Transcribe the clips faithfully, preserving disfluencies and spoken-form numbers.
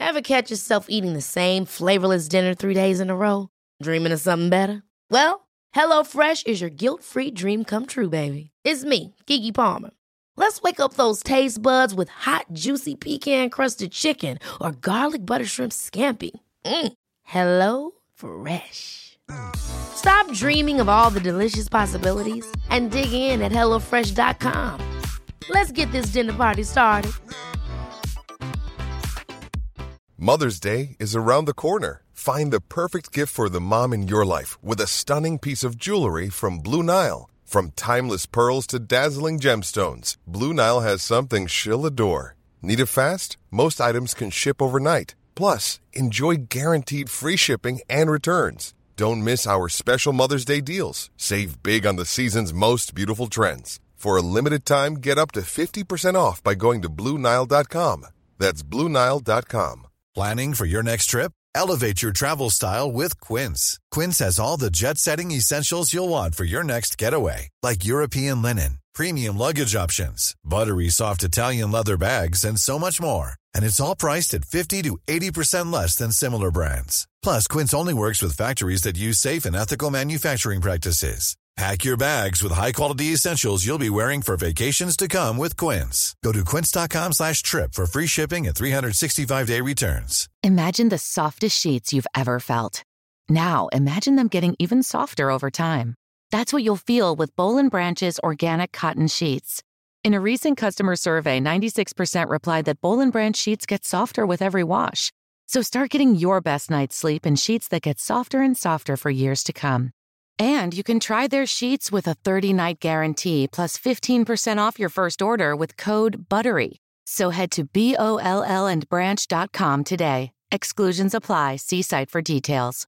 Ever catch yourself eating the same flavorless dinner three days in a row? Dreaming of something better? Well, HelloFresh is your guilt-free dream come true, baby. It's me, Keke Palmer. Let's wake up those taste buds with hot, juicy pecan-crusted chicken or garlic butter shrimp scampi. Mm. Hello Fresh. Stop dreaming of all the delicious possibilities and dig in at hello fresh dot com. Let's get this dinner party started. Mother's Day is around the corner. Find the perfect gift for the mom in your life with a stunning piece of jewelry from Blue Nile. From timeless pearls to dazzling gemstones, Blue Nile has something she'll adore. Need it fast? Most items can ship overnight. Plus, enjoy guaranteed free shipping and returns. Don't miss our special Mother's Day deals. Save big on the season's most beautiful trends. For a limited time, get up to fifty percent off by going to blue nile dot com. That's blue nile dot com. Planning for your next trip? Elevate your travel style with Quince. Quince has all the jet-setting essentials you'll want for your next getaway, like European linen, premium luggage options, buttery soft Italian leather bags, and so much more. And it's all priced at fifty to eighty percent less than similar brands. Plus, Quince only works with factories that use safe and ethical manufacturing practices. Pack your bags with high-quality essentials you'll be wearing for vacations to come with Quince. Go to quince.com slash trip for free shipping and three sixty-five day returns. Imagine the softest sheets you've ever felt. Now, imagine them getting even softer over time. That's what you'll feel with Boll and Branch's organic cotton sheets. In a recent customer survey, ninety-six percent replied that Boll and Branch sheets get softer with every wash. So start getting your best night's sleep in sheets that get softer and softer for years to come. And you can try their sheets with a thirty-night guarantee plus fifteen percent off your first order with code BUTTERY. So head to B O L L and branch dot com today. Exclusions apply. See site for details.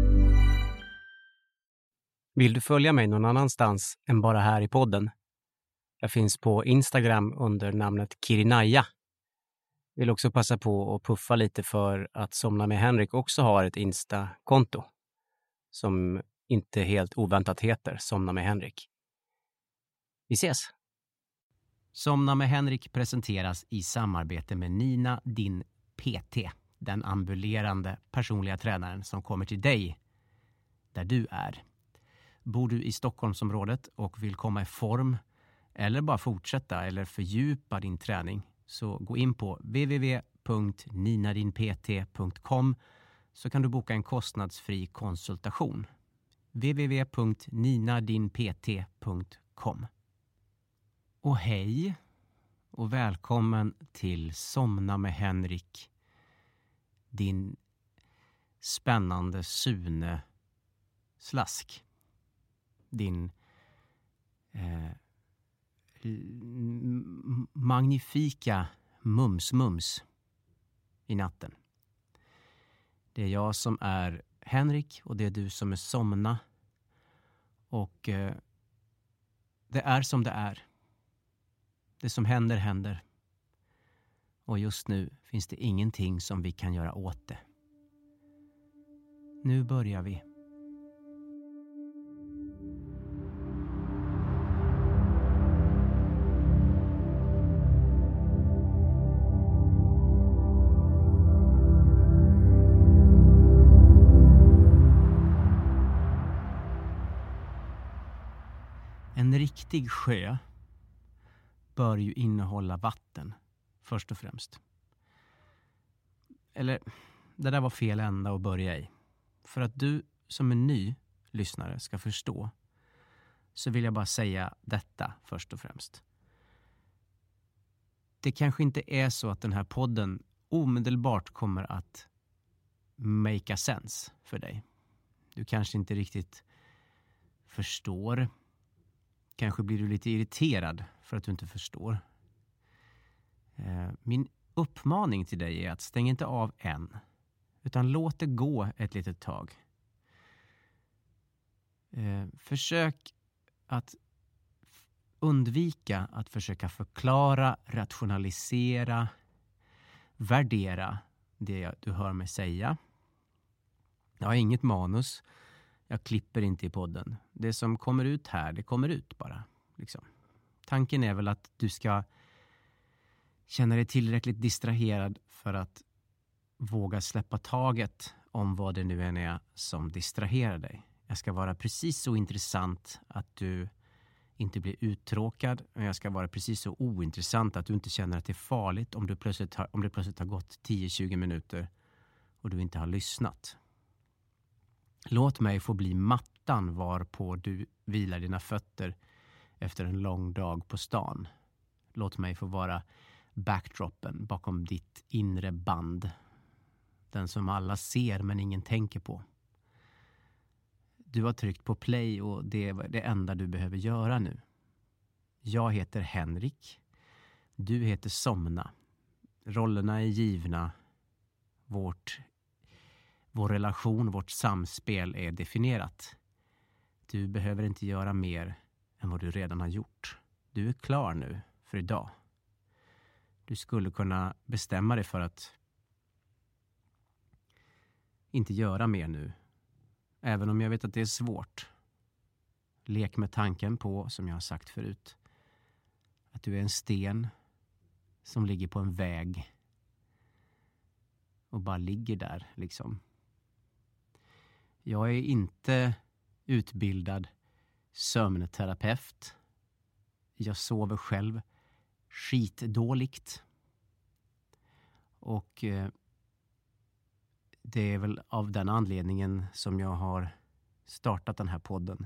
Vill du följa mig någon annanstans än bara här i podden? Jag finns på Instagram under namnet Kirinaya. Vill också passa på att puffa lite för att Somna med Henrik också har ett Insta-konto som inte helt oväntat heter Somna med Henrik. Vi ses! Somna med Henrik presenteras i samarbete med Nina, din P T. Den ambulerande personliga tränaren som kommer till dig där du är. Bor du i Stockholmsområdet och vill komma i form eller bara fortsätta eller fördjupa din träning, så gå in på w w w punkt nina din p t punkt com så kan du boka en kostnadsfri konsultation. w w w punkt nina din p t punkt com. Och hej och välkommen till Somna med Henrik, din spännande Sune Slask. Din eh, magnifika mums-mums i natten. Det är jag som är Henrik och det är du som är Somna. Och eh, det är som det är. Det som händer, händer. Och just nu finns det ingenting som vi kan göra åt det. Nu börjar vi. En riktig sjö bör ju innehålla vatten, först och främst. Eller, det där var fel ända att börja i. För att du som en ny lyssnare ska förstå, så vill jag bara säga detta först och främst. Det kanske inte är så att den här podden omedelbart kommer att make a sense för dig. Du kanske inte riktigt förstår. Kanske blir du lite irriterad för att du inte förstår. Min uppmaning till dig är att stäng inte av än, utan låt det gå ett litet tag. Försök att undvika att försöka förklara, rationalisera, värdera det du hör mig säga. Jag har inget manus. Jag klipper inte i podden. Det som kommer ut här, det kommer ut bara. Liksom. Tanken är väl att du ska känna dig tillräckligt distraherad för att våga släppa taget om vad det nu än är som distraherar dig. Jag ska vara precis så intressant att du inte blir uttråkad. Och jag ska vara precis så ointressant att du inte känner att det är farligt om, du plötsligt har, om det plötsligt har gått tio till tjugo minuter och du inte har lyssnat. Låt mig få bli mattan varpå du vilar dina fötter efter en lång dag på stan. Låt mig få vara backdropen bakom ditt inre band. Den som alla ser men ingen tänker på. Du har tryckt på play och det är det enda du behöver göra nu. Jag heter Henrik. Du heter Somna. Rollerna är givna. Vårt, vår relation, vårt samspel är definierat. Du behöver inte göra mer än vad du redan har gjort. Du är klar nu för idag. Du skulle kunna bestämma dig för att inte göra mer nu. Även om jag vet att det är svårt. Lek med tanken på, som jag har sagt förut, att du är en sten som ligger på en väg och bara ligger där liksom. Jag är inte utbildad sömnterapeut. Jag sover själv skitdåligt. Och eh, det är väl av den anledningen som jag har startat den här podden.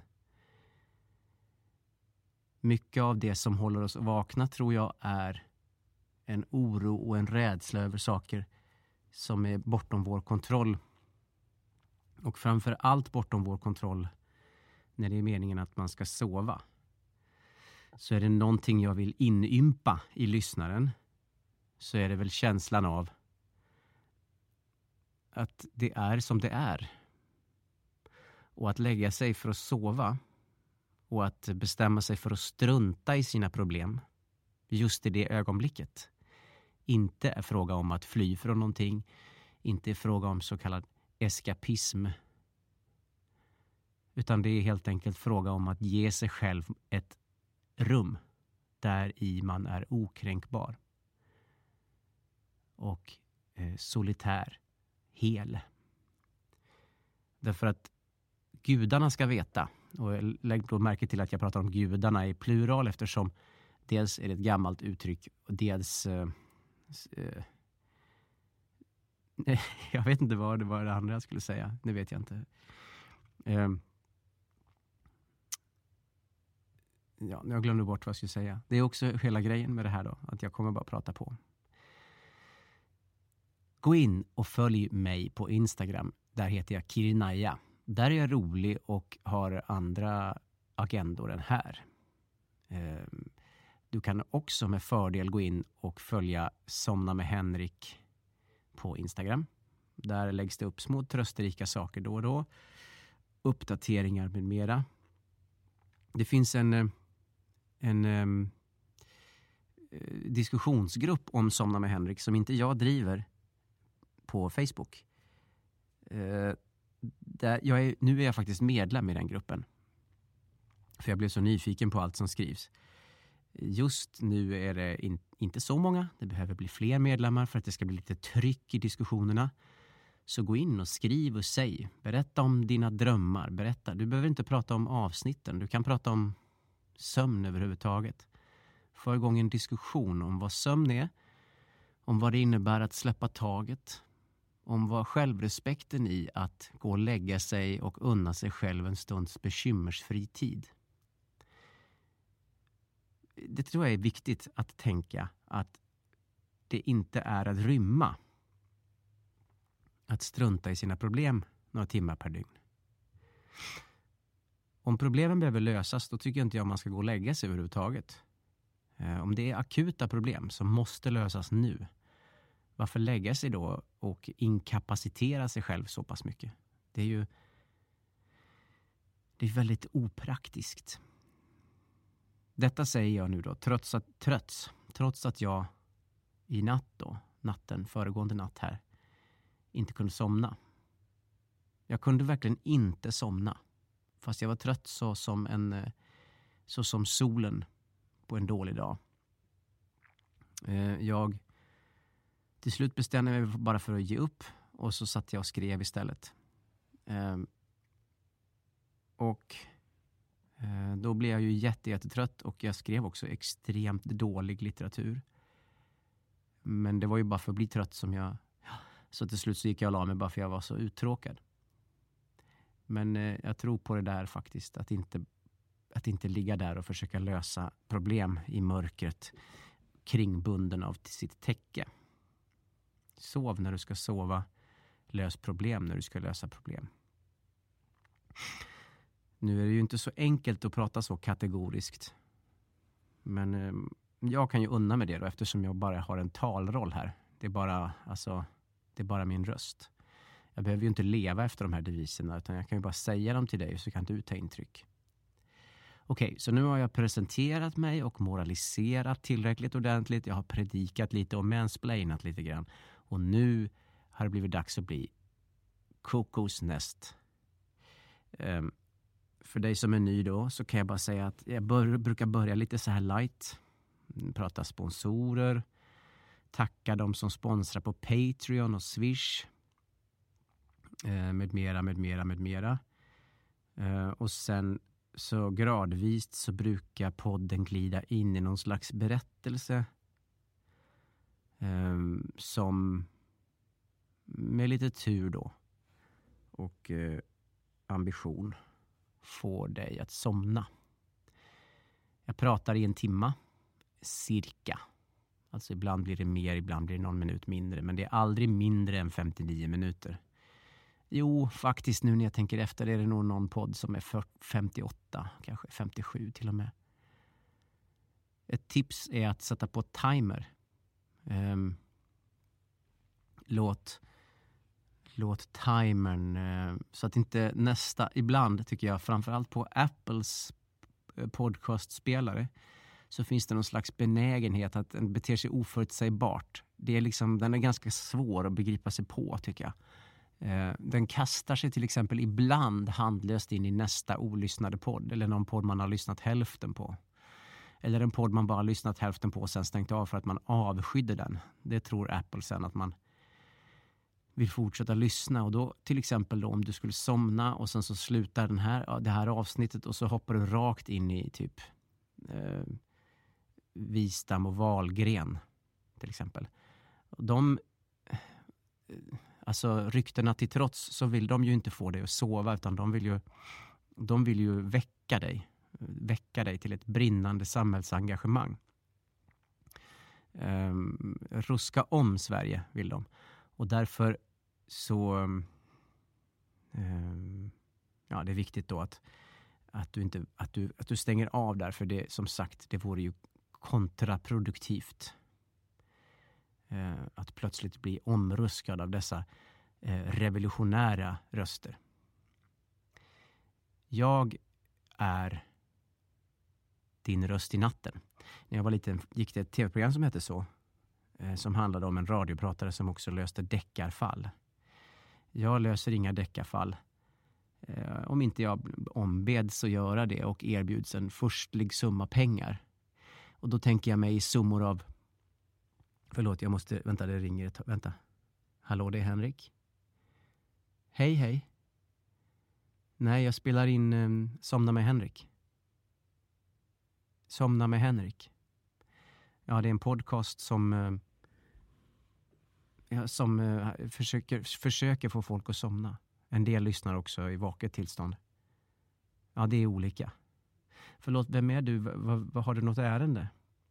Mycket av det som håller oss vakna tror jag är en oro och en rädsla över saker som är bortom vår kontroll. Och framför allt bortom vår kontroll när det är meningen att man ska sova. Så är det någonting jag vill inympa i lyssnaren, så är det väl känslan av att det är som det är. Och att lägga sig för att sova och att bestämma sig för att strunta i sina problem just i det ögonblicket inte är fråga om att fly från någonting, inte är fråga om så kallad eskapism, utan det är helt enkelt fråga om att ge sig själv ett rum där i man är okränkbar och eh, solitär, hel. Därför att gudarna ska veta, och lägg då märke till att jag pratar om gudarna i plural eftersom dels är det ett gammalt uttryck och dels eh, eh, jag vet inte vad det var det andra jag skulle säga, det vet jag inte. Eh, ja, jag glömde bort vad jag skulle säga. Det är också hela grejen med det här då, att jag kommer bara prata på. Gå in och följ mig på Instagram. Där heter jag Kirinaya. Där är jag rolig och har andra agendor än här. Du kan också med fördel gå in och följa Somna med Henrik på Instagram. Där läggs det upp små trösterika saker då och då. Uppdateringar med mera. Det finns en, en um, diskussionsgrupp om Somna med Henrik som inte jag driver på Facebook. Uh, där jag är, nu är jag faktiskt medlem i den gruppen. För jag blev så nyfiken på allt som skrivs. Just nu är det in, inte så många. Det behöver bli fler medlemmar för att det ska bli lite tryck i diskussionerna. Så gå in och skriv och säg. Berätta om dina drömmar. Berätta. Du behöver inte prata om avsnitten. Du kan prata om sömn överhuvudtaget. Få igång en diskussion om vad sömn är. Om vad det innebär att släppa taget. Om vad självrespekten i att gå och lägga sig och unna sig själv en stunds bekymmersfri tid. Det tror jag är viktigt att tänka att det inte är att rymma. Att strunta i sina problem några timmar per dygn. Om problemen behöver lösas, då tycker jag inte jag man ska gå och lägga sig överhuvudtaget. Om det är akuta problem som måste lösas nu, varför lägga sig då och inkapacitera sig själv så pass mycket? Det är ju det är väldigt opraktiskt. Detta säger jag nu då, trots att, trots, trots att jag i natt då, natten, föregående natt här, inte kunde somna. Jag kunde verkligen inte somna. Fast jag var trött så som, en, så som solen på en dålig dag. Jag till slut bestämde jag mig bara för att ge upp. Och så satt jag och skrev istället. Eh, och eh, då blev jag ju jätte, jättetrött. Och jag skrev också extremt dålig litteratur. Men det var ju bara för att bli trött som jag... Så till slut så gick jag och la mig bara för jag var så uttråkad. Men eh, jag tror på det där faktiskt. Att inte, att inte ligga där och försöka lösa problem i mörkret. Kringbunden av sitt täcke. Sov när du ska sova. Lös problem när du ska lösa problem. Nu är det ju inte så enkelt att prata så kategoriskt. Men eh, jag kan ju unna med det då, eftersom jag bara har en talroll här. Det är bara, alltså, det är bara min röst. Jag behöver ju inte leva efter de här deviserna, utan jag kan ju bara säga dem till dig så kan du ta intryck. Okej, så nu har jag presenterat mig och moraliserat tillräckligt ordentligt. Jag har predikat lite och mansplainat lite grann. Och nu har det blivit dags att bli kokosnäst. Um, för dig som är ny då så kan jag bara säga att jag bör, brukar börja lite så här light. Prata sponsorer. Tacka de som sponsrar på Patreon och Swish. Uh, med mera, med mera, med mera. Uh, och sen så gradvis så brukar podden glida in i någon slags berättelse. Um, som med lite tur då och uh, ambition får dig att somna. Jag pratar i en timma cirka. Alltså ibland blir det mer, ibland blir det någon minut mindre. Men det är aldrig mindre än femtionio minuter. Jo, faktiskt nu när jag tänker efter är det nog någon podd som är femtioåtta, kanske femtiosju till och med. Ett tips är att sätta på timer. Um, låt låt timern uh, så att inte nästa, ibland tycker jag framförallt på Apples podcastspelare så finns det någon slags benägenhet att den beter sig oförutsägbart. Det är liksom, den är ganska svår att begripa sig på tycker jag. Uh, den kastar sig till exempel ibland handlöst in i nästa olyssnade podd eller någon podd man har lyssnat hälften på. Eller en podd man bara lyssnat hälften på och sen stängt av för att man avskydde den. Det tror Apple sen att man vill fortsätta lyssna. Och då till exempel då, om du skulle somna och sen så slutar den här, det här avsnittet och så hoppar du rakt in i typ eh, Wistam och Wahlgren till exempel. Och de, alltså ryktena till trots så vill de ju inte få dig att sova utan de vill ju, de vill ju väcka dig. väcka dig till ett brinnande samhällsengagemang. Um, ruska om Sverige vill de. Och därför så um, ja, det är viktigt då att, att, du inte, att, du, att du stänger av där, för det som sagt, det vore ju kontraproduktivt uh, att plötsligt bli omruskad av dessa uh, revolutionära röster. Jag är din röst i natten. När jag var liten gick det ett tv-program som hette så. Eh, som handlade om en radiopratare som också löste deckarfall. Jag löser inga deckarfall. Eh, om inte jag ombeds att göra det och erbjuds en förstlig summa pengar. Och då tänker jag mig i summor av... Förlåt, jag måste... Vänta, det ringer ett... Vänta. Hallå, det är Henrik. Hej, hej. Nej, jag spelar in um, Somna med Henrik. Somna med Henrik. Ja, det är en podcast som uh, ja, som uh, försöker, försöker få folk att somna. En del lyssnar också i vaket tillstånd. Ja, det är olika. Förlåt, vem är du? V- v- v- har du något ärende?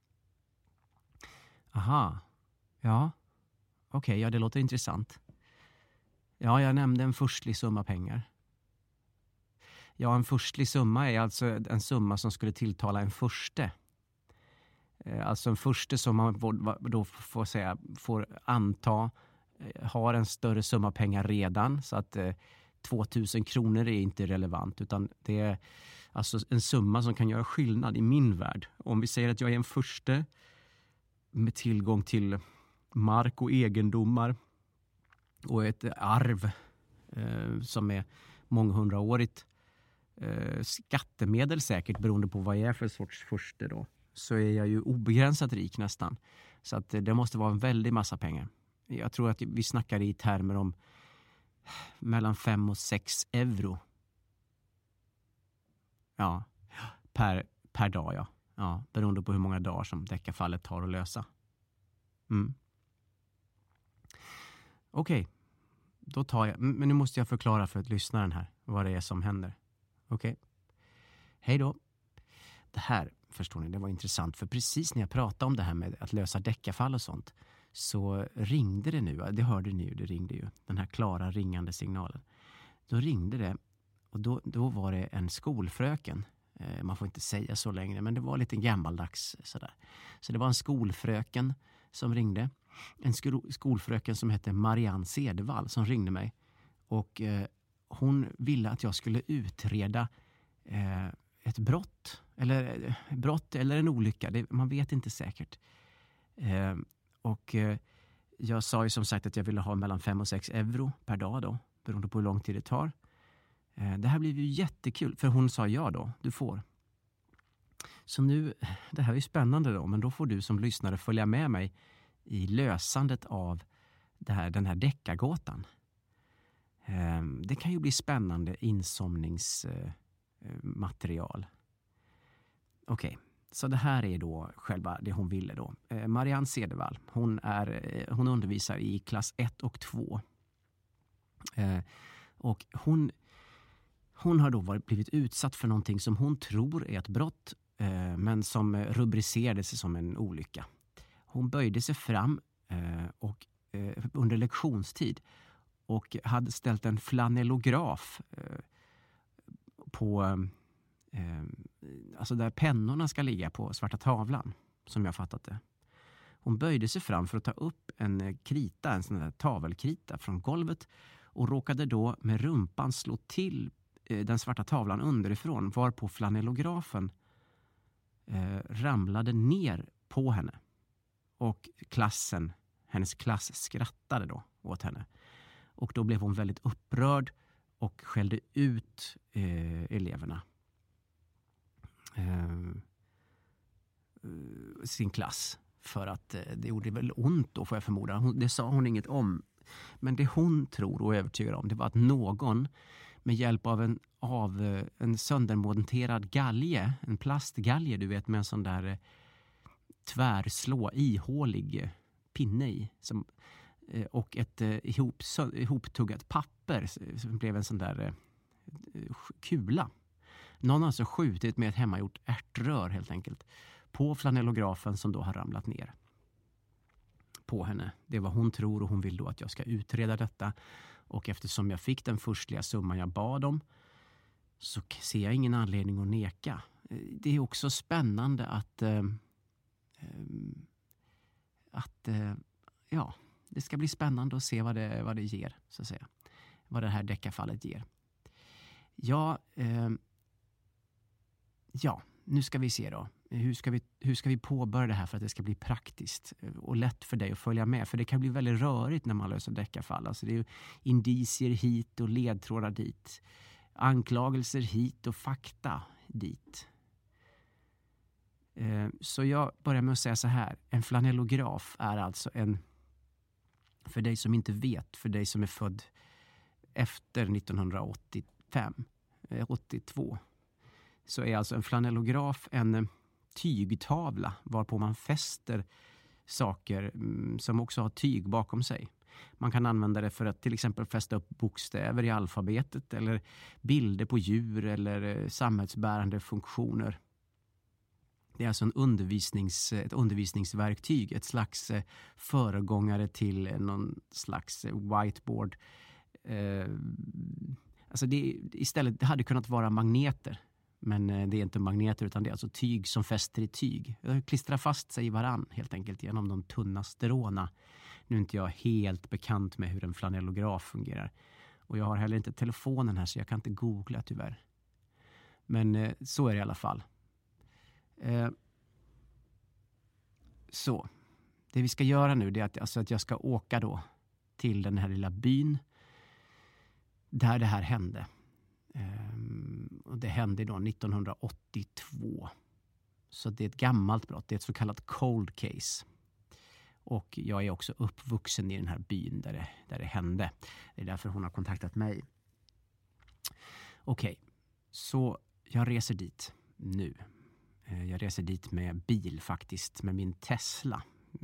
Aha. Ja. Okej, okay, ja det låter intressant. Ja, jag nämnde en förstlig summa pengar. Ja, en förstlig summa är alltså en summa som skulle tilltala en förste. Alltså en förste som man då får säga, får anta har en större summa pengar redan. Så att eh, tvåtusen kronor är inte relevant, utan det är alltså en summa som kan göra skillnad i min värld. Om vi säger att jag är en förste med tillgång till mark och egendomar och ett arv eh, som är månghundraårigt. Uh, skattemedel säkert beroende på vad jag är för sorts förste då, så är jag ju obegränsat rik nästan, så att uh, det måste vara en väldig massa pengar. Jag tror att vi snackar i termer om mellan fem och sex euro. Ja, per, per dag, ja. Ja, beroende på hur många dagar som deckarfallet tar att lösa. Mm. Okej, okay. Då tar jag... Men nu måste jag förklara för att lyssnaren här vad det är som händer. Okej. Okay. Hej då. Det här, förstår ni, det var intressant. För precis när jag pratade om det här med att lösa deckarfall och sånt, så ringde det nu. Det hörde ni ju, det ringde ju. Den här klara ringande signalen. Då ringde det, och då, då var det en skolfröken. Eh, man får inte säga så längre, men det var lite gammaldags sådär. Så det var en skolfröken som ringde. En sko- skolfröken som hette Marianne Cedervall som ringde mig. Och eh, hon ville att jag skulle utreda eh, ett brott. Eller eh, brott eller en olycka. Det, man vet inte säkert. Eh, och eh, jag sa ju som sagt att jag ville ha mellan fem och sex euro per dag då. Beroende på hur lång tid det tar. Eh, det här blev ju jättekul. För hon sa ja då, du får. Så nu, det här är ju spännande då. Men då får du som lyssnare följa med mig i lösandet av det här, den här deckargåtan. Eh, det kan ju bli spännande insomningsmaterial. Okej. Okay. Så det här är då själva det hon ville då. Eh, Marianne Cedervall, hon, är, eh, hon undervisar i klass ett och två. Eh, och hon, hon har då varit, blivit utsatt för någonting som hon tror är ett brott, eh, men som rubricerades som en olycka. Hon böjde sig fram eh, och, eh, under lektionstid och hade ställt en flanellograf eh, på... Eh, alltså där pennorna ska ligga på svarta tavlan, som jag fattat det. Hon böjde sig fram för att ta upp en krita, en sån där tavelkrita från golvet, och råkade då med rumpan slå till eh, den svarta tavlan underifrån, varpå flanellografen eh, ramlade ner på henne. Och klassen, hennes klass skrattade då åt henne. Och då blev hon väldigt upprörd och skällde ut eh, eleverna. Eh, sin klass. För att eh, det gjorde väl ont då, får jag förmoda. Hon, det sa hon inget om. Men det hon tror och är övertygad om, det var att någon med hjälp av en, av, eh, en söndermonterad galge, en plastgalge, du vet, med en sån där eh, tvärslå, ihålig eh, pinne i, som, eh, och ett eh, ihop, så, ihoptuggat papper som blev en sån där eh, kula. Någon har alltså skjutit med ett hemmagjort ärtrör helt enkelt på flanellografen som då har ramlat ner på henne. Det är vad hon tror, och hon vill då att jag ska utreda detta. Och eftersom jag fick den förstliga summan jag bad om, så ser jag ingen anledning att neka. Det är också spännande att eh, att eh, ja, det ska bli spännande att se vad det, vad det ger, så att säga. Vad det här deckarfallet ger. Ja, eh, ja, nu ska vi se då. Hur ska vi, hur ska vi påbörja det här för att det ska bli praktiskt och lätt för dig att följa med? För det kan bli väldigt rörigt när man löser deckarfall. Alltså det är ju indicier hit och ledtrådar dit. Anklagelser hit och fakta dit. Så jag börjar med att säga så här. En flanellograf är alltså en, för dig som inte vet, för dig som är född efter nittonhundraåttiofem, åttiotvå, så är alltså en flanellograf en tygtavla varpå man fäster saker som också har tyg bakom sig. Man kan använda det för att till exempel fästa upp bokstäver i alfabetet eller bilder på djur eller samhällsbärande funktioner. Det är alltså en undervisnings, ett undervisningsverktyg, ett slags föregångare till någon slags whiteboard. Eh, alltså det, istället, det hade kunnat vara magneter. Men det är inte magneter utan det är alltså tyg som fäster i tyg. Det klistrar fast sig i varann helt enkelt genom de tunna stråna. Nu är inte jag helt bekant med hur en flanellograf fungerar. Och jag har heller inte telefonen här så jag kan inte googla tyvärr. Men eh, så är det i alla fall. Eh, så. Det vi ska göra nu det är att, alltså att jag ska åka då till den här lilla byn där det här hände. Um, och det hände då nittonhundraåttiotvå. Så det är ett gammalt brott. Det är ett så kallat cold case. Och jag är också uppvuxen i den här byn där det, där det hände. Det är därför hon har kontaktat mig. Okej, okay, så jag reser dit nu. Jag reser dit med bil faktiskt, med min Tesla.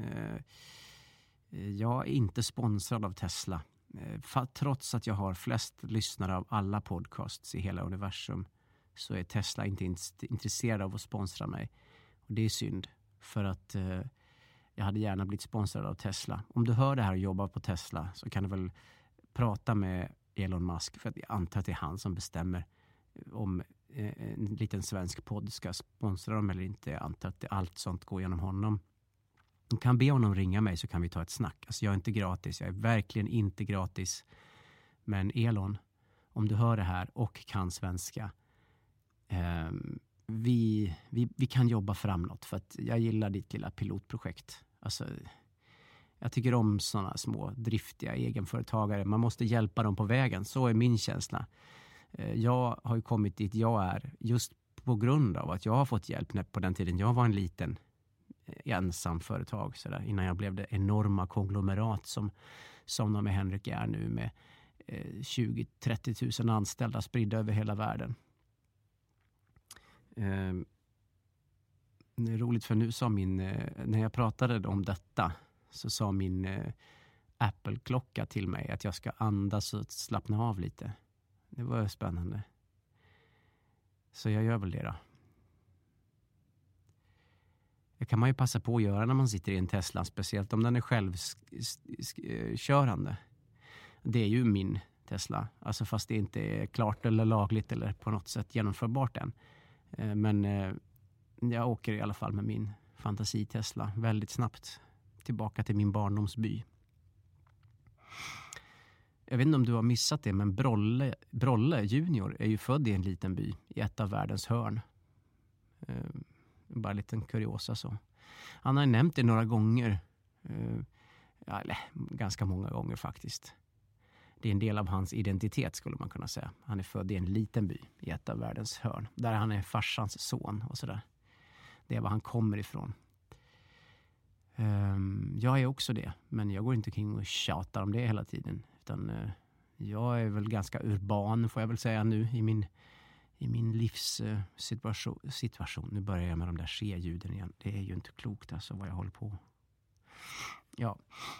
Jag är inte sponsrad av Tesla. Trots att jag har flest lyssnare av alla podcasts i hela universum så är Tesla inte intresserad av att sponsra mig. Och det är synd, för att eh, jag hade gärna blivit sponsrad av Tesla. Om du hör det här och jobbar på Tesla så kan du väl prata med Elon Musk, för att jag antar att det är han som bestämmer om eh, en liten svensk podd ska sponsra dem eller inte. Jag antar att allt sånt går genom honom. Du kan be honom ringa mig så kan vi ta ett snack. Alltså jag är inte gratis, jag är verkligen inte gratis. Men Elon, om du hör det här och kan svenska, eh, vi, vi, vi kan jobba framåt, för att jag gillar ditt lilla pilotprojekt. Alltså, jag tycker om sådana små driftiga egenföretagare. Man måste hjälpa dem på vägen, så är min känsla. Eh, jag har ju kommit dit jag är just på grund av att jag har fått hjälp på den tiden jag var en liten ensam företag så där, innan jag blev det enorma konglomerat som, som de med Henrik är nu, med eh, tjugo till trettio tusen anställda spridda över hela världen. Eh, det är roligt, för nu sa min, eh, när jag pratade om detta så sa min eh, Apple-klocka till mig att jag ska andas och slappna av lite. Det var spännande. Så jag gör väl det då. Det kan man ju passa på att göra när man sitter i en Tesla, speciellt om den är självkörande. Det är ju min Tesla, alltså fast det inte är klart eller lagligt eller på något sätt genomförbart än. Men jag åker i alla fall med min fantasi-Tesla väldigt snabbt tillbaka till min barndomsby. Jag vet inte om du har missat det, men Brolle, Brolle junior är ju född i en liten by i ett av världens hörn. Bara en liten kuriosa så. Han har nämnt det några gånger. Ja, eller ganska många gånger faktiskt. Det är en del av hans identitet skulle man kunna säga. Han är född i en liten by i ett av världens hörn. Där han är farsans son och sådär. Det är var han kommer ifrån. Jag är också det. Men jag går inte kring och tjatar om det hela tiden. Utan jag är väl ganska urban, får jag väl säga nu, i min... I min livssituation. Situation. Nu börjar jag med de där C-ljuden igen. Det är ju inte klokt alltså vad jag håller på. Ja.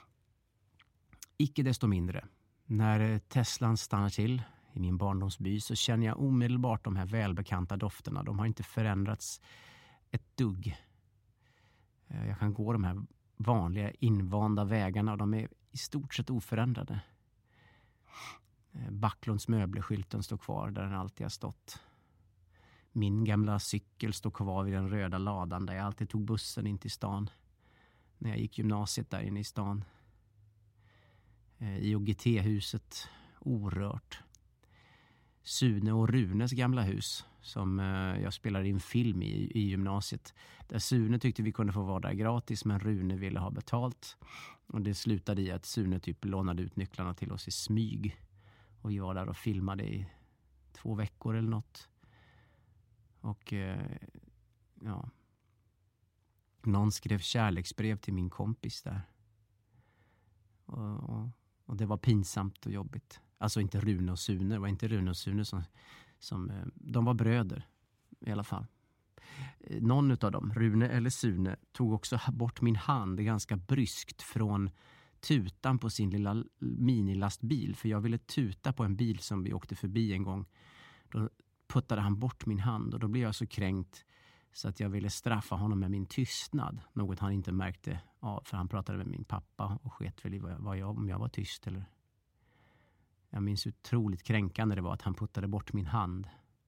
Icke desto mindre. När Teslan stannar till i min barndomsby så känner jag omedelbart de här välbekanta dofterna. De har inte förändrats ett dugg. Jag kan gå de här vanliga invanda vägarna och de är i stort sett oförändrade. Backlunds möbelskylten står kvar där den alltid har stått. Min gamla cykel står kvar vid den röda ladan där jag alltid tog bussen in till stan. När jag gick gymnasiet där inne i stan. I O G T-huset, orört. Sune och Runes gamla hus som jag spelade in film i, i gymnasiet. Där Sune tyckte vi kunde få vara där gratis, men Rune ville ha betalt. Och det slutade i att Sune typ lånade ut nycklarna till oss i smyg. Och vi var där och filmade i två veckor eller något. Och eh, ja. Någon skrev kärleksbrev till min kompis där. Och, och, och det var pinsamt och jobbigt. Alltså inte Rune och Sune. Det var inte Rune och Sune som... som eh, de var bröder i alla fall. Eh, någon av dem, Rune eller Sune, tog också bort min hand ganska bryskt från... tutan på sin lilla minilastbil, för jag ville tuta på en bil som vi åkte förbi en gång. Då puttade han bort min hand och då blev jag så kränkt så att jag ville straffa honom med min tystnad. Något han inte märkte av, för han pratade med min pappa och sket väl i vad jag, om jag var tyst eller. Jag minns otroligt kränkande det var att han puttade bort min hand.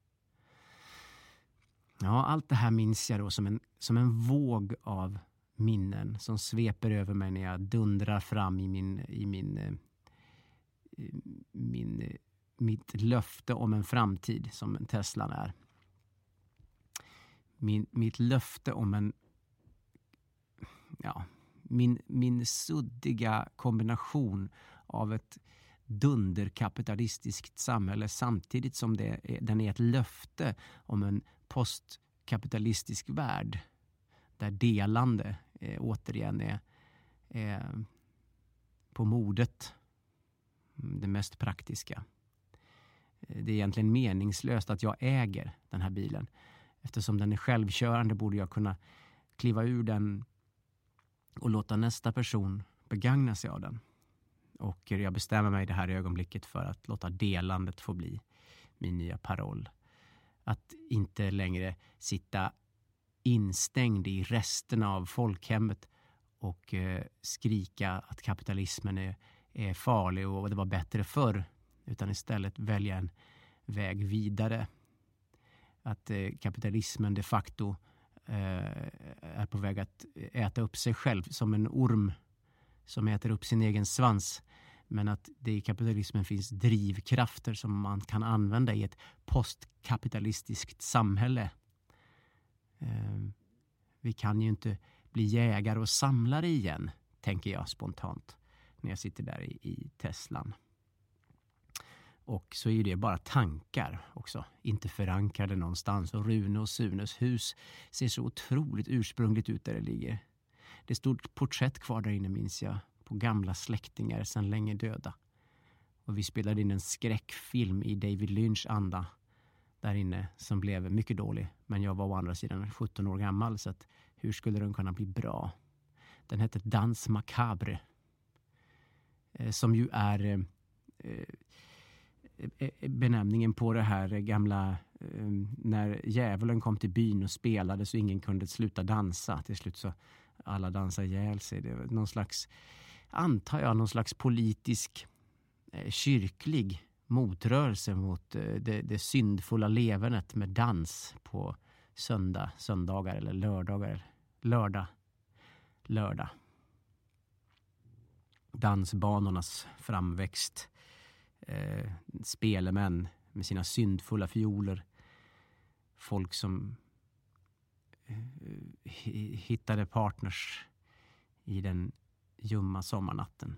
Ja, allt det här minns jag då som en, som en våg av minnen som sveper över mig när jag dundrar fram i min i min min mitt löfte om en framtid som en Tesla är. Min mitt löfte om en ja, min min suddiga kombination av ett dunderkapitalistiskt samhälle samtidigt som det är, den är ett löfte om en postkapitalistisk värld där delande eh, återigen är är på modet det mest praktiska. Det är egentligen meningslöst att jag äger den här bilen. Eftersom den är självkörande borde jag kunna kliva ur den och låta nästa person begagna sig av den. Och jag bestämmer mig i det här ögonblicket för att låta delandet få bli min nya paroll. Att inte längre sitta instängd i resterna av folkhemmet och eh, skrika att kapitalismen är, är farlig och det var bättre förr. Utan istället välja en väg vidare. Att eh, kapitalismen de facto eh, är på väg att äta upp sig själv som en orm som äter upp sin egen svans. Men att det i kapitalismen finns drivkrafter som man kan använda i ett postkapitalistiskt samhälle. Eh, vi kan ju inte bli jägare och samlare igen, tänker jag spontant när jag sitter där i, i Teslan. Och så är ju det bara tankar också, inte förankrade någonstans. Och Rune och Sunes hus ser så otroligt ursprungligt ut där det ligger. Det stod porträtt kvar där inne, minns jag, på gamla släktingar sedan länge döda. Och vi spelade in en skräckfilm i David Lynch anda där inne som blev mycket dålig. Men jag var å andra sidan sjutton år gammal, så att hur skulle den kunna bli bra? Den hette Dans Macabre. Eh, som ju är eh, benämningen på det här gamla eh, när djävulen kom till byn och spelade så ingen kunde sluta dansa. Till slut så alla dansade ihjäl sig. Det var någon slags, antar jag, någon slags politisk eh, kyrklig motrörelse mot eh, det, det syndfulla levernet med dans på söndag, söndagar eller lördagar. Lördag. Lördag. Dansbanornas framväxt. Eh, spelemän med sina syndfulla fioler. Folk som eh, hittade partners i den ljumma sommarnatten.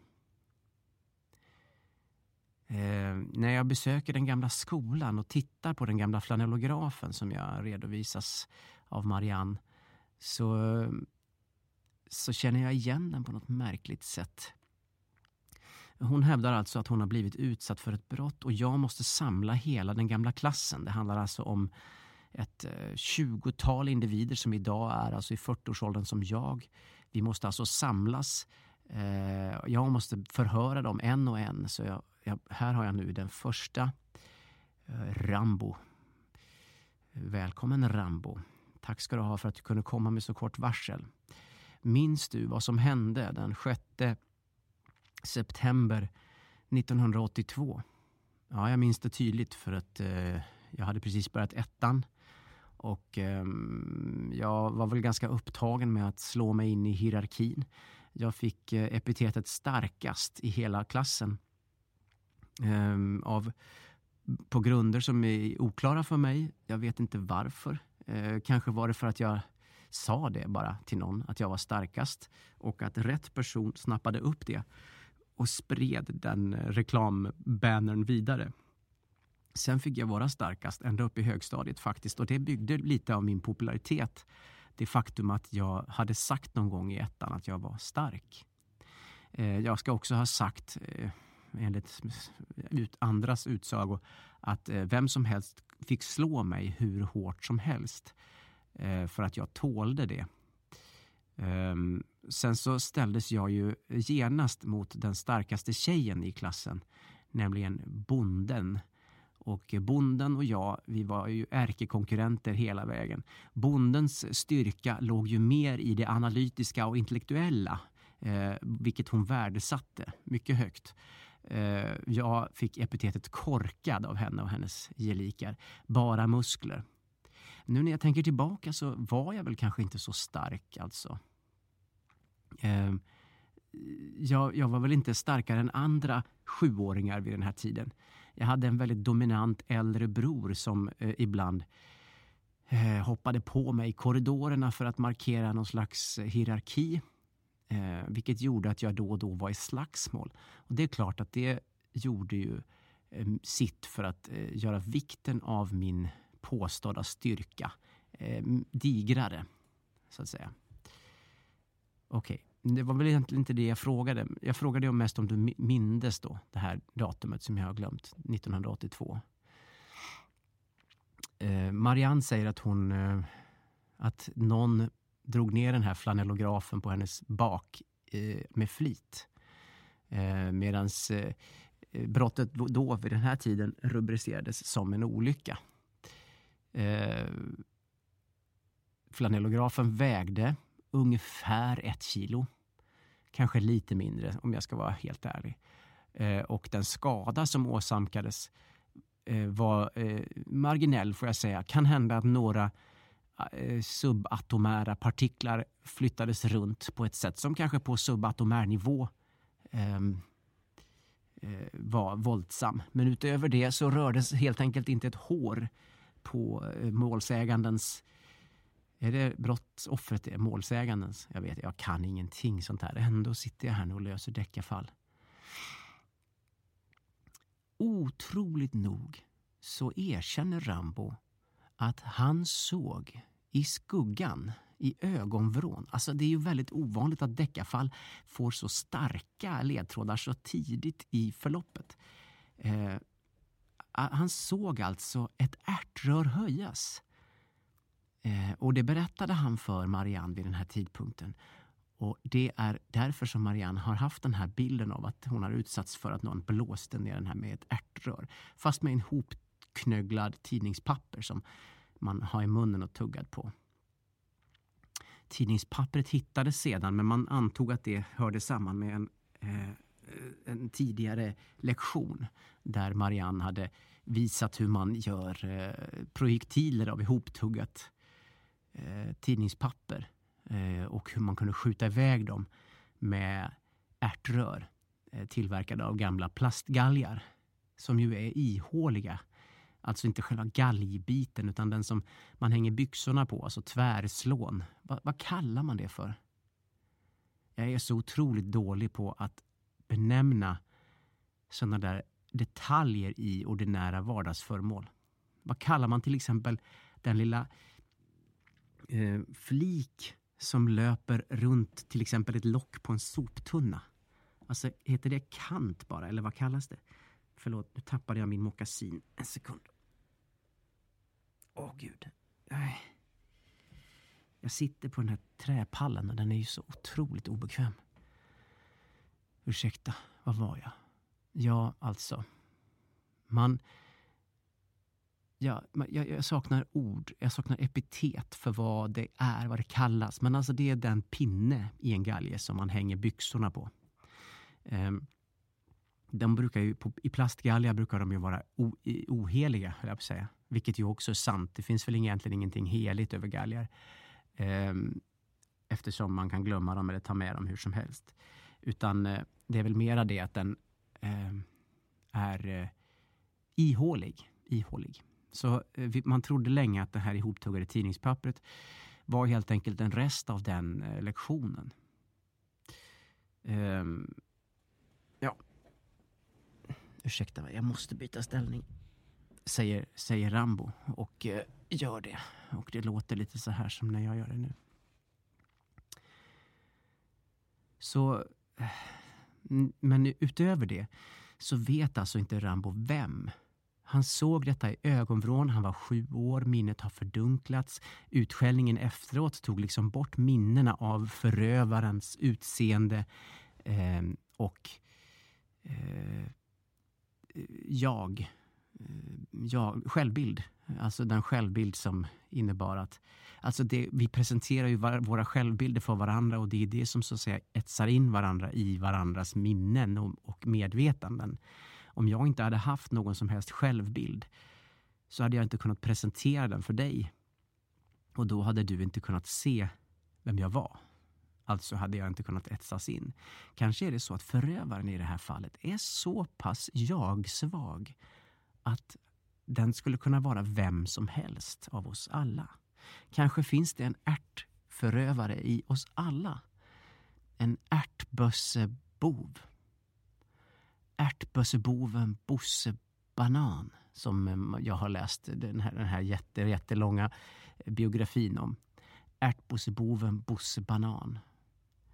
Eh, när jag besöker den gamla skolan och tittar på den gamla flanellografen som jag redovisas av Marianne, så, så känner jag igen den på något märkligt sätt. Hon hävdar alltså att hon har blivit utsatt för ett brott och jag måste samla hela den gamla klassen. Det handlar alltså om ett tjugotal individer som idag är alltså i fyrtioårsåldern som jag. Vi måste alltså samlas. Jag måste förhöra dem en och en. Så jag, jag, här har jag nu den första. Rambo. Välkommen Rambo. Tack ska du ha för att du kunde komma med så kort varsel. Minns du vad som hände den sjätte september nittonhundraåttiotvå? Ja, jag minns det tydligt för att eh, jag hade precis börjat ettan och eh, jag var väl ganska upptagen med att slå mig in i hierarkin. Jag fick eh, epitetet starkast i hela klassen eh, av, på grunder som är oklara för mig. Jag vet inte varför. Eh, kanske var det för att jag sa det bara till någon, att jag var starkast och att rätt person snappade upp det och spred den reklambannern vidare. Sen fick jag vara starkast ända upp i högstadiet faktiskt. Och det byggde lite av min popularitet. Det faktum att jag hade sagt någon gång i ettan att jag var stark. Jag ska också ha sagt, enligt andras utsago, att vem som helst fick slå mig hur hårt som helst. För att jag tålde det. Um, sen så ställdes jag ju genast mot den starkaste tjejen i klassen, nämligen bonden. Och bonden och jag, vi var ju ärkekonkurrenter hela vägen. Bondens styrka låg ju mer i det analytiska och intellektuella, eh, vilket hon värdesatte mycket högt. Eh, jag fick epitetet korkad av henne och hennes gelikar. Bara muskler. Nu när jag tänker tillbaka så var jag väl kanske inte så stark alltså. Eh, jag, jag var väl inte starkare än andra sjuåringar vid den här tiden. Jag hade en väldigt dominant äldre bror som eh, ibland eh, hoppade på mig i korridorerna för att markera någon slags hierarki. Eh, vilket gjorde att jag då och då var i slagsmål. Och det är klart att det gjorde ju eh, sitt för att eh, göra vikten av min påstådda styrka eh, digrare, så att säga. Okej, det var väl egentligen inte det jag frågade. Jag frågade om mest om du mindes då det här datumet som jag har glömt, nittonhundraåttiotvå. Eh, Marianne säger att hon eh, att någon drog ner den här flanellografen på hennes bak eh, med flit. Eh, medans eh, brottet då vid den här tiden rubricerades som en olycka. Eh, flanellografen vägde ungefär ett kilo. Kanske lite mindre om jag ska vara helt ärlig. Eh, och den skada som åsamkades eh, var eh, marginell får jag säga. Kan hända att några eh, subatomära partiklar flyttades runt på ett sätt som kanske på subatomär nivå eh, eh, var våldsam. Men utöver det så rördes helt enkelt inte ett hår på eh, målsägandens. Är det brottsoffret det är målsägandens? Jag vet, jag kan ingenting sånt här. Ändå sitter jag här nu och löser deckarfall. Otroligt nog så erkänner Rambo att han såg i skuggan, i ögonvrån. Alltså det är ju väldigt ovanligt att deckarfall får så starka ledtrådar så tidigt i förloppet. Eh, han såg alltså ett ärtrör höjas. Eh, och det berättade han för Marianne vid den här tidpunkten. Och det är därför som Marianne har haft den här bilden av att hon har utsatts för att någon blåste ner den här med ett ärtrör. Fast med en hopknögglad tidningspapper som man har i munnen och tuggat på. Tidningspappret hittades sedan, men man antog att det hörde samman med en, eh, en tidigare lektion där Marianne hade visat hur man gör eh, projektiler av ihoptuggat eh, tidningspapper eh, och hur man kunde skjuta iväg dem med ärtrör eh, tillverkade av gamla plastgalgar som ju är ihåliga. Alltså inte själva galgbiten utan den som man hänger byxorna på, alltså tvärslån. Va, vad kallar man det för? Jag är så otroligt dålig på att benämna sådana där detaljer i ordinära vardagsföremål. Vad kallar man till exempel den lilla eh, flik som löper runt till exempel ett lock på en soptunna? Alltså heter det kant bara eller vad kallas det? Förlåt, nu tappade jag min mockasin. En sekund. Åh gud. Nej. Jag sitter på den här träpallen och den är ju så otroligt obekväm. Ursäkta, vad var jag? Ja, alltså. Man... Ja, jag, jag saknar ord. Jag saknar epitet för vad det är, vad det kallas. Men alltså det är den pinne i en galge som man hänger byxorna på. Um, de brukar ju, på, i plastgalgar brukar de ju vara o, oheliga, höll jag på att säga. Vilket ju också är sant. Det finns väl egentligen ingenting heligt över galgar. Um, eftersom man kan glömma dem eller ta med dem hur som helst. Utan uh, det är väl mera det att den uh, är uh, ihålig. ihålig. Så uh, man trodde länge att det här ihoptuggade tidningspappret var helt enkelt en rest av den uh, lektionen. Um, ja. Ursäkta mig, jag måste byta ställning. Säger, säger Rambo och uh, gör det. Och det låter lite så här som när jag gör det nu. Så, men utöver det så vet alltså inte Rambo vem. Han såg detta i ögonvrån, han var sju år, minnet har fördunklats. Utskällningen efteråt tog liksom bort minnena av förövarens utseende eh, och eh, jag, jag, självbild. Alltså den självbild som innebar att alltså det, vi presenterar ju var, våra självbilder för varandra och det är det som så att säga etsar in varandra i varandras minnen och, och medvetanden. Om jag inte hade haft någon som helst självbild så hade jag inte kunnat presentera den för dig. Och då hade du inte kunnat se vem jag var. Alltså hade jag inte kunnat etsas in. Kanske är det så att förövaren i det här fallet är så pass jag-svag att den skulle kunna vara vem som helst av oss alla. Kanske finns det en ärtförövare i oss alla. En ärtbössebov. Ärtbösseboven Bosse Banan som jag har läst den här, den här jätte, jättelånga biografin om. Ärtbösseboven Bosse Banan.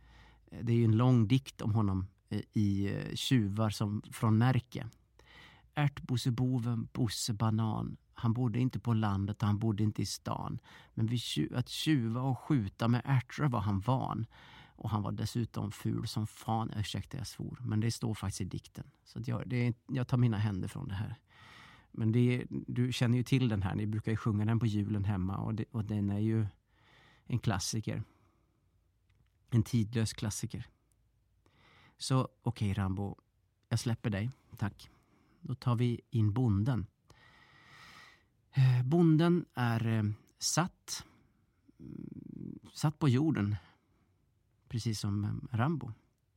Det är ju en lång dikt om honom i Tjuvar som från Märke. Ärtbosseboven Bosse Banan. Han bodde inte på landet och han bodde inte i stan. Men vid tju- att tjuva och skjuta med ärtor var han van. Och han var dessutom ful som fan, ursäkta jag svor. Men det står faktiskt i dikten. Så att jag, det är, jag tar mina händer från det här. Men det, du känner ju till den här. Ni brukar ju sjunga den på julen hemma. Och, det, och den är ju en klassiker. En tidlös klassiker. Så okej, okay, Rambo. Jag släpper dig. Tack. Då tar vi in bonden. Eh, bonden är eh, satt. Satt på jorden. Precis som eh, Rambo.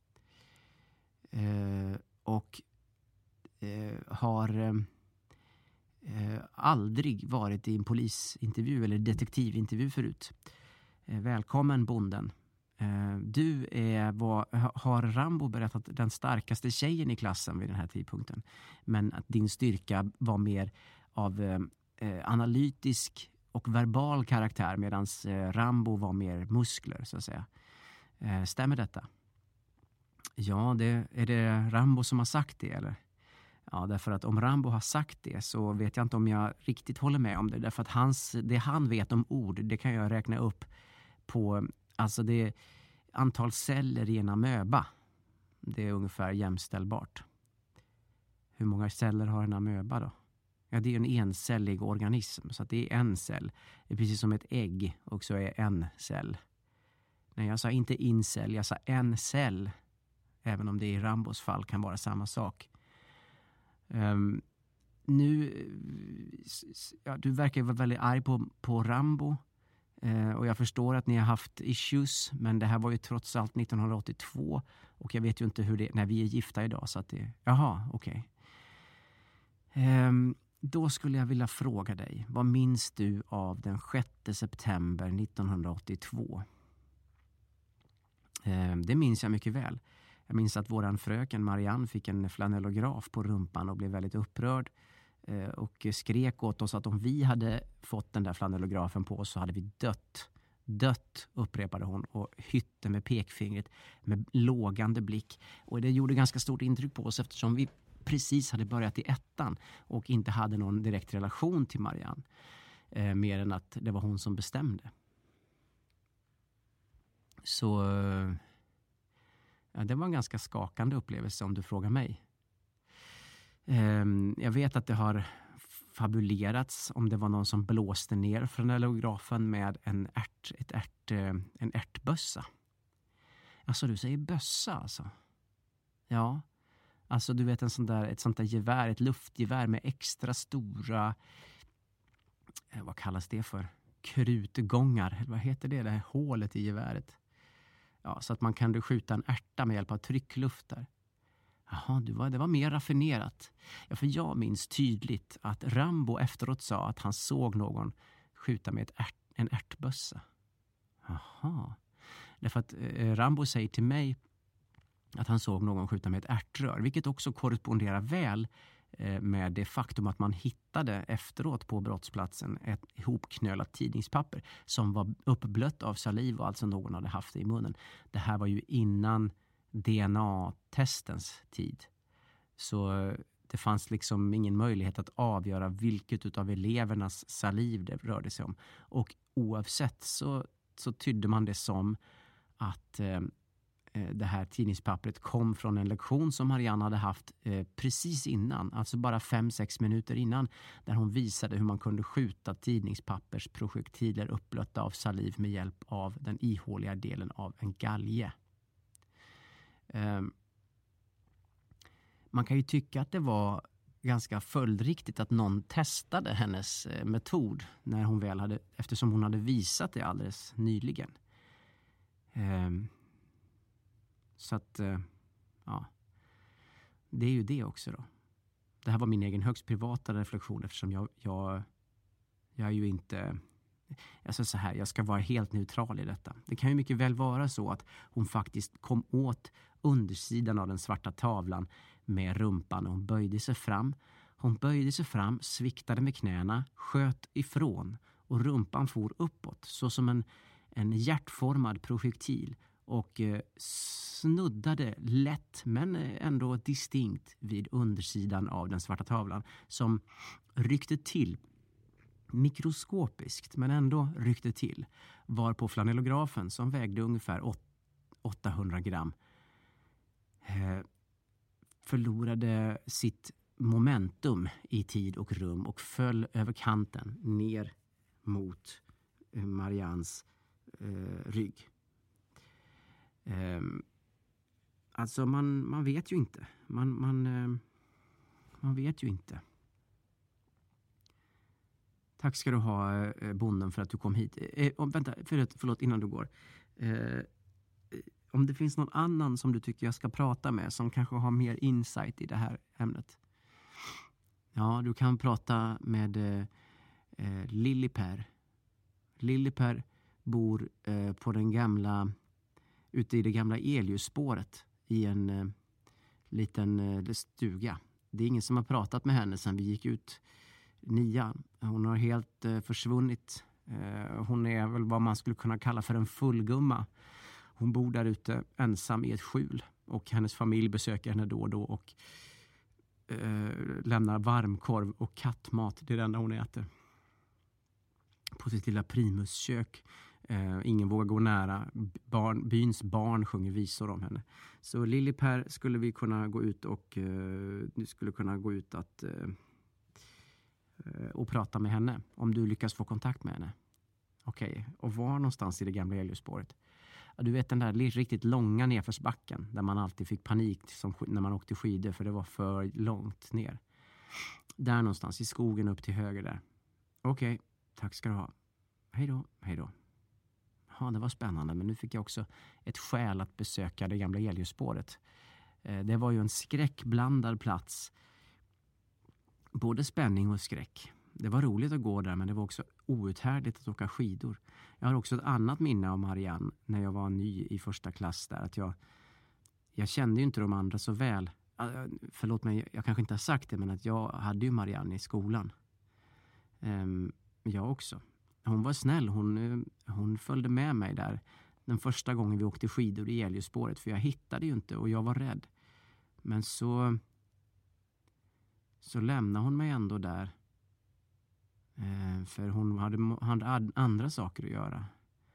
Eh, och eh, har eh, aldrig varit i en polisintervju eller detektivintervju förut. Eh, välkommen bonden. Eh, du är, vad, har Rambo berättat, den starkaste tjejen i klassen vid den här tidpunkten. Men att din styrka var mer av eh, analytisk och verbal karaktär medan eh, Rambo var mer muskler så att säga. Eh, stämmer detta? Ja, det, är det Rambo som har sagt det eller? Ja, därför att om Rambo har sagt det så vet jag inte om jag riktigt håller med om det. Därför att hans, det han vet om ord, det kan jag räkna upp på, alltså det är antal celler i en amöba. Det är ungefär jämställbart. Hur många celler har en amöba då? Ja, det är en encellig organism så att det är en cell. Det är precis som ett ägg och så är en cell. Nej, jag sa inte incell, jag sa en cell. Även om det i Rambos fall kan vara samma sak. Um, nu, ja, du verkar vara väldigt arg på, på Rambo. Uh, och jag förstår att ni har haft issues. Men det här var ju trots allt nittonhundraåttiotvå. Och jag vet ju inte hur det är när vi är gifta idag. Så att det, jaha, okej. Okay. Um, då skulle jag vilja fråga dig. Vad minns du av den sjätte september nittonhundraåttiotvå? Um, det minns jag mycket väl. Jag minns att våran fröken Marianne fick en flanellograf på rumpan och blev väldigt upprörd eh, och skrek åt oss att om vi hade fått den där flanellografen på oss så hade vi dött. Dött, upprepade hon och hytte med pekfingret med lågande blick. Och det gjorde ganska stort intryck på oss eftersom vi precis hade börjat i ettan och inte hade någon direkt relation till Marianne. Eh, mer än att det var hon som bestämde. Så... Eh, Ja, det var en ganska skakande upplevelse om du frågar mig. Um, jag vet att det har fabulerats om det var någon som blåste ner flanellografen med en, ärt, ett ärt, en ärtbössa. Alltså du säger bössa alltså? Ja, alltså du vet en sån där, ett sånt där gevär, ett luftgevär med extra stora, eh, vad kallas det för? Krutgångar, vad heter det, det här hålet i geväret? Ja, så att man kan skjuta en ärta med hjälp av tryckluft där. Jaha, det var, det var mer raffinerat. Ja, för jag minns tydligt att Rambo efteråt sa att han såg någon skjuta med ett ärt, en ärtbössa. Jaha. Därför att eh, Rambo säger till mig att han såg någon skjuta med ett ärtrör. Vilket också korresponderar väl eh, med det faktum att man hittade efteråt på brottsplatsen ett ihopknölat tidningspapper som var uppblött av saliv och alltså någon hade haft det i munnen. Det här var ju innan D N A-testens tid. Så det fanns liksom ingen möjlighet att avgöra vilket utav elevernas saliv det rörde sig om. Och oavsett så, så tydde man det som att eh, det här tidningspappret kom från en lektion som Marianne hade haft eh, precis innan, alltså bara fem sex minuter innan, där hon visade hur man kunde skjuta tidningspappersprojektiler uppblötta av saliv med hjälp av den ihåliga delen av en galge. Eh, man kan ju tycka att det var ganska följdriktigt att någon testade hennes eh, metod när hon väl hade, eftersom hon hade visat det alldeles nyligen. Eh, Så att, ja, det är ju det också då. Det här var min egen högst privata reflektion eftersom jag, jag, jag är ju inte, alltså så här, jag ska vara helt neutral i detta. Det kan ju mycket väl vara så att hon faktiskt kom åt undersidan av den svarta tavlan med rumpan och hon böjde sig fram. Hon böjde sig fram, sviktade med knäna, sköt ifrån och rumpan for uppåt så som en, en hjärtformad projektil. och eh, snuddade lätt men ändå distinkt vid undersidan av den svarta tavlan som ryckte till mikroskopiskt men ändå ryckte till, var på flanellografen som vägde ungefär åttahundra gram eh, förlorade sitt momentum i tid och rum och föll över kanten ner mot eh, Mariannes eh, rygg. Eh, alltså man, man vet ju inte. Man, man, eh, man vet ju inte. Tack ska du ha, eh, bonden, för att du kom hit. Eh, oh, vänta, förlåt, förlåt innan du går. Eh, om det finns någon annan som du tycker jag ska prata med som kanske har mer insight i det här ämnet. Ja, du kan prata med eh, Lilliper. Lilliper bor eh, på den gamla, ute i det gamla elljusspåret i en eh, liten eh, stuga. Det är ingen som har pratat med henne sedan vi gick ut nian. Hon har helt eh, försvunnit. Eh, hon är väl vad man skulle kunna kalla för en fullgumma. Hon bor där ute ensam i ett skjul och hennes familj besöker henne då och då och eh, lämnar varmkorv och kattmat. Det är det enda hon äter. På sitt lilla primuskök. Eh, ingen vågar gå nära. Barn, byns barn sjunger visor om henne. Så Lilliper skulle vi kunna gå ut och eh, du skulle kunna gå ut att eh, och prata med henne om du lyckas få kontakt med henne. Okej, okay. Och var någonstans i det gamla elljusspåret? Ja, du vet den där riktigt långa nedförsbacken där man alltid fick panik som när man åkte skidor för det var för långt ner. Där någonstans i skogen upp till höger där. Okej, okay. Tack ska du ha. Hej då, hej då. Ja, det var spännande, men nu fick jag också ett skäl att besöka det gamla elljusspåret. Det var ju en skräckblandad plats. Både spänning och skräck. Det var roligt att gå där, men det var också outhärdligt att åka skidor. Jag har också ett annat minne av Marianne när jag var ny i första klass där. Att jag, jag kände ju inte de andra så väl. Förlåt mig, jag kanske inte har sagt det, men att jag hade ju Marianne i skolan. Um, jag också. Hon var snäll. Hon, hon följde med mig där den första gången vi åkte skidor i elljusspåret. För jag hittade ju inte och jag var rädd. Men så... Så lämnade hon mig ändå där. Eh, för hon hade, hade andra saker att göra.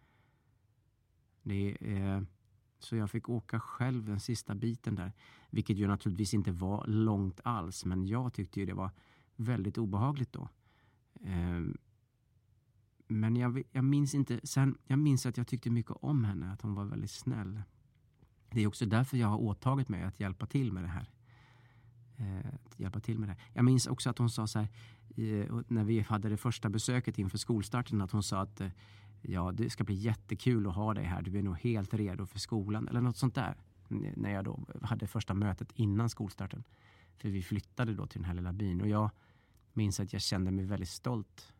Det, eh, så jag fick åka själv den sista biten där. Vilket ju naturligtvis inte var långt alls. Men jag tyckte ju det var väldigt obehagligt då. Eh, men jag, jag minns inte. Sen, jag minns att jag tyckte mycket om henne. Att hon var väldigt snäll. Det är också därför jag har åtagit mig att hjälpa till med det här. Att hjälpa till med det. Jag minns också att hon sa så här när vi hade det första besöket inför skolstarten, att hon sa att ja, det ska bli jättekul att ha dig här. Du är nog helt redo för skolan eller något sånt där. När jag då hade första mötet innan skolstarten. För vi flyttade då till den här lilla byn och jag minns att jag kände mig väldigt stolt.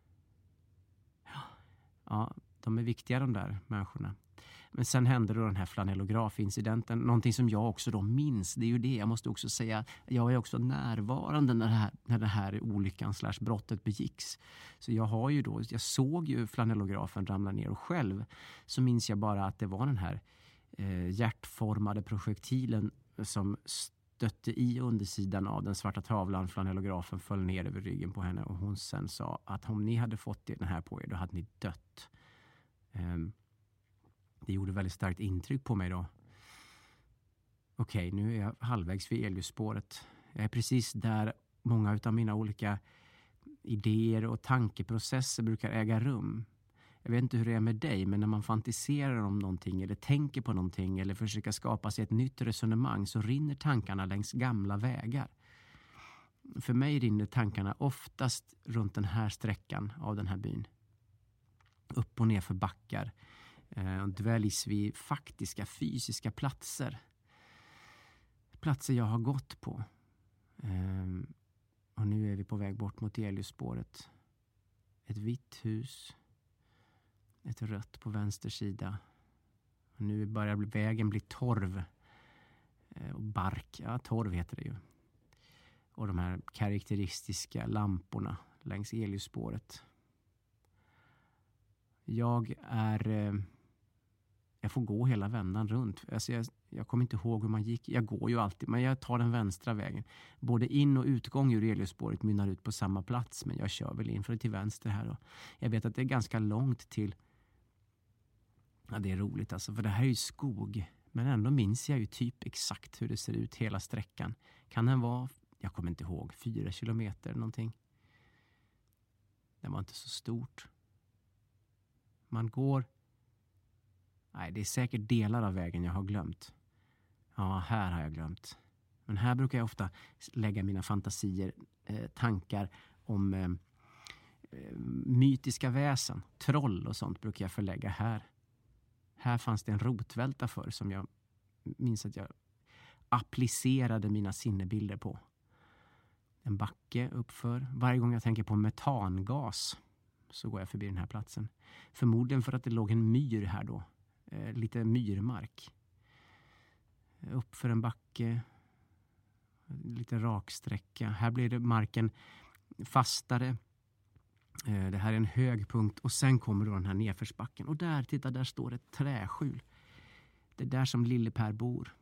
Ja, de är viktiga de där människorna. Men sen hände då den här flanellografincidenten. Någonting som jag också då minns, det är ju det. Jag måste också säga, jag är också närvarande när det här, när det här olyckan slash brottet begicks. Så jag har ju då, jag såg ju flanellografen ramla ner och själv så minns jag bara att det var den här eh, hjärtformade projektilen som stötte i undersidan av den svarta tavlan. Flanellografen föll ner över ryggen på henne och hon sen sa att om ni hade fått den här på er, då hade ni dött. Um, Det gjorde väldigt starkt intryck på mig då. Okej, okay, nu är jag halvvägs vid elljusspåret. Jag är precis där många av mina olika idéer och tankeprocesser brukar äga rum. Jag vet inte hur det är med dig, men när man fantiserar om någonting eller tänker på någonting eller försöker skapa sig ett nytt resonemang så rinner tankarna längs gamla vägar. För mig rinner tankarna oftast runt den här sträckan av den här byn. Upp och ner för backar. Och dväljs vid faktiska fysiska platser. Platser jag har gått på. Um, och nu är vi på väg bort mot elljusspåret. Ett vitt hus. Ett rött på vänster sida. Och nu börjar vägen bli torv. Uh, och bark. Ja, torv heter det ju. Och de här karaktäristiska lamporna längs elljusspåret. Jag är... Uh, jag får gå hela vändan runt. Alltså jag, jag kommer inte ihåg hur man gick. Jag går ju alltid, men jag tar den vänstra vägen. Både in- och utgång ur Eliusspåret mynnar ut på samma plats, men jag kör väl in för till vänster här. Och jag vet att det är ganska långt till... Ja, det är roligt alltså, för det här är ju skog. Men ändå minns jag ju typ exakt hur det ser ut hela sträckan. Kan den vara, jag kommer inte ihåg, fyra kilometer någonting. Det var inte så stort. Man går... Nej, det är säkert delar av vägen jag har glömt. Ja, här har jag glömt. Men här brukar jag ofta lägga mina fantasier, eh, tankar om eh, mytiska väsen. Troll och sånt brukar jag förlägga här. Här fanns det en rotvälta för som jag minns att jag applicerade mina sinnebilder på. En backe uppför. Varje gång jag tänker på metangas så går jag förbi den här platsen. Förmodligen för att det låg en myr här då. Eh, lite myrmark. Uppför en backe. Lite raksträcka. Här blir det marken fastare. Eh, det här är en hög punkt. Och sen kommer då den här nedförsbacken. Och där, titta, där står ett träskjul. Det är där som Lille Per bor.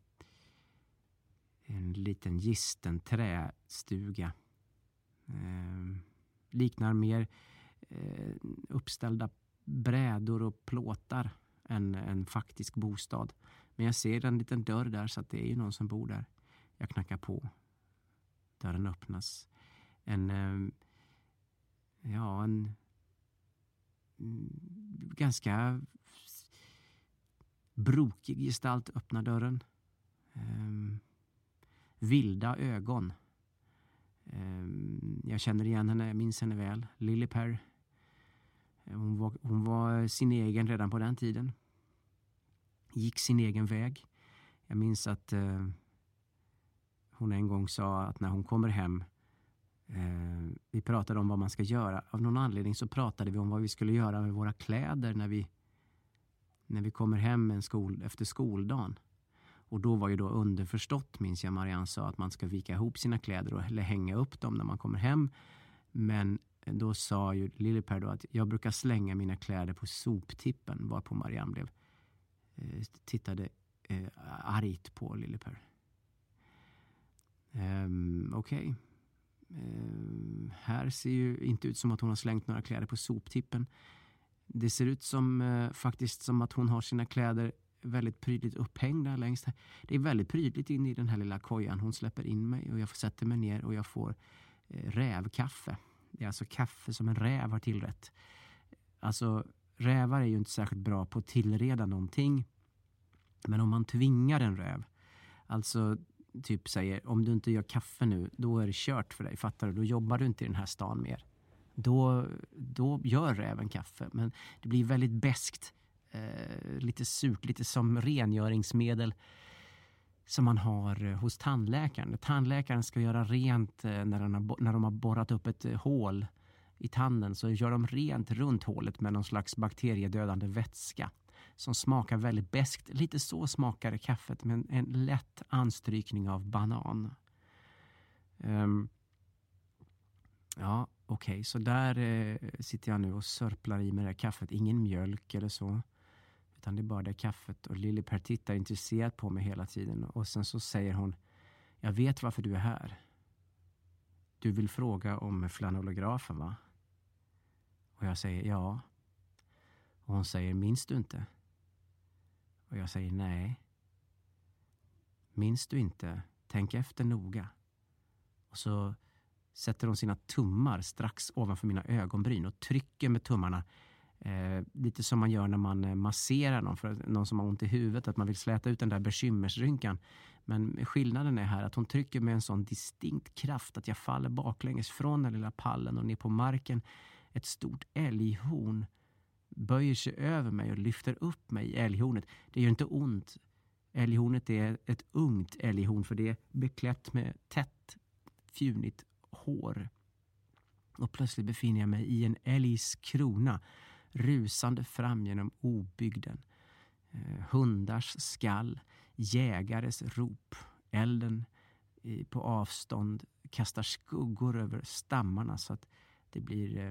En liten gisten trästuga. Eh, liknar mer eh, uppställda brädor och plåtar än en faktisk bostad. Men jag ser en liten dörr där, så att det är ju någon som bor där. Jag knackar på. Dörren öppnas. En eh, ja, en mm, ganska brokig gestalt öppnar dörren. Eh, vilda ögon. Eh, jag känner igen henne, jag minns henne väl. Lille Per. Hon var, hon var sin egen redan på den tiden. Gick sin egen väg. Jag minns att eh, hon en gång sa att när hon kommer hem, eh, vi pratade om vad man ska göra. Av någon anledning så pratade vi om vad vi skulle göra med våra kläder när vi, när vi kommer hem en skol, efter skoldagen. Och då var ju då underförstått, minns jag Marianne sa, att man ska vika ihop sina kläder och, eller hänga upp dem när man kommer hem. Men då sa ju Lille Per då att jag brukar slänga mina kläder på soptippen, varpå Marianne blev eh, tittade eh, argt på Lille Per. Um, Okej. Okay. Um, här ser ju inte ut som att hon har slängt några kläder på soptippen. Det ser ut som eh, faktiskt som att hon har sina kläder väldigt prydligt upphängda längst här. Det är väldigt prydligt in i den här lilla kojan. Hon släpper in mig och jag sätter mig ner och jag får eh, rävkaffe. Det är alltså kaffe som en räv har tillrätt. Alltså rävar är ju inte särskilt bra på att tillreda någonting. Men om man tvingar en räv, alltså typ säger, om du inte gör kaffe nu, då är det kört för dig, fattar du? Då jobbar du inte i den här stan mer. Då, då gör räven kaffe, men det blir väldigt beskt. Eh, lite surt, lite som rengöringsmedel som man har hos tandläkaren. Tandläkaren ska göra rent eh, när, de har, när de har borrat upp ett eh, hål i tanden, så gör de rent runt hålet med någon slags bakteriedödande vätska som smakar väldigt beskt. Lite så smakar kaffet, med en, en lätt anstrykning av banan. Um, ja, okej. Okay. Så där eh, sitter jag nu och sörplar i med det här kaffet. Ingen mjölk eller så. Utan det är bara det kaffet. Och Lille Per tittar intresserat på mig hela tiden. Och sen så säger hon, jag vet varför du är här. Du vill fråga om flanellografen, va? Och jag säger ja. Och hon säger, minns du inte? Och jag säger nej. Minns du inte? Tänk efter noga. Och så sätter hon sina tummar strax ovanför mina ögonbryn och trycker med tummarna. Eh, lite som man gör när man masserar någon, för någon som har ont i huvudet, att man vill släta ut den där bekymmersrynkan. Men skillnaden är här att hon trycker med en sån distinkt kraft att jag faller baklänges från den lilla pallen och ner på marken. Ett stort älghorn böjer sig över mig och lyfter upp mig i älghornet. Det gör inte ont. Älghornet är ett ungt älghorn, för det är beklätt med tätt fjunigt hår. Och plötsligt befinner jag mig i en älgs krona, rusande fram genom obygden. Eh, hundars skall, jägares rop, elden i, på avstånd kastar skuggor över stammarna så att det blir eh,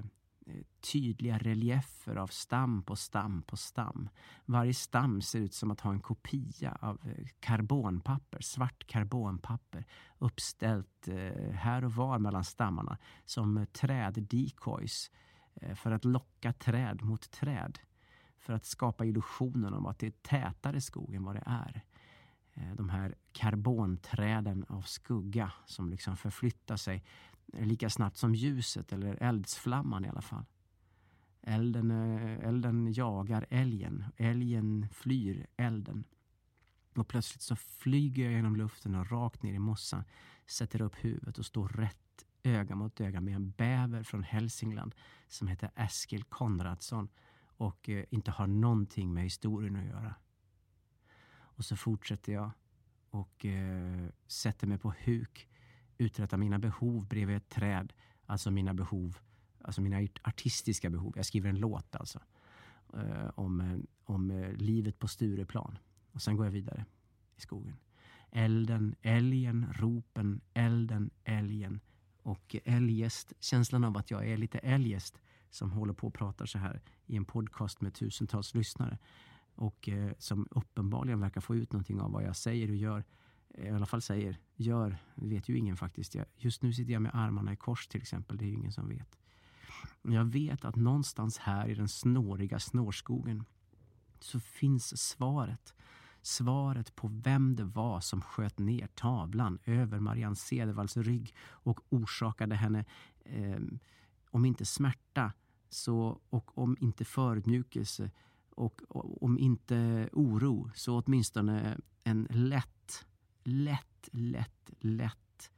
tydliga reliefer av stam på stam på stam. Varje stam ser ut som att ha en kopia av karbonpapper, svart karbonpapper, uppställt här och var mellan stammarna som träd-decoys för att locka träd mot träd, för att skapa illusionen om att det är tätare skog än vad det är. De här karbonträden av skugga som liksom förflyttar sig lika snabbt som ljuset, eller eldsflamman i alla fall. Elden, elden jagar älgen. Älgen flyr elden. Och plötsligt så flyger jag genom luften och rakt ner i mossan, sätter upp huvudet och står rätt öga mot öga med en bäver från Hälsingland som heter Eskil Konradsson och eh, inte har någonting med historien att göra. Och så fortsätter jag och eh, sätter mig på huk, uträttar mina behov bredvid ett träd, alltså mina behov, alltså mina artistiska behov. Jag skriver en låt alltså eh, om, om eh, livet på Stureplan. Och sen går jag vidare i skogen. Elden, älgen, ropen, elden, älgen och eljest. Känslan av att jag är lite eljest som håller på och pratar så här i en podcast med tusentals lyssnare. Och eh, som uppenbarligen verkar få ut någonting av vad jag säger och gör. I alla fall säger, gör, vet ju ingen faktiskt. Jag, just nu sitter jag med armarna i kors till exempel, det är ju ingen som vet. Jag vet att någonstans här i den snåriga snårskogen så finns svaret. Svaret på vem det var som sköt ner tavlan över Marianne Cedervalls rygg och orsakade henne, eh, om inte smärta så, och om inte förödmjukelse och, och om inte oro, så åtminstone en lätt, lätt, lätt, lätt,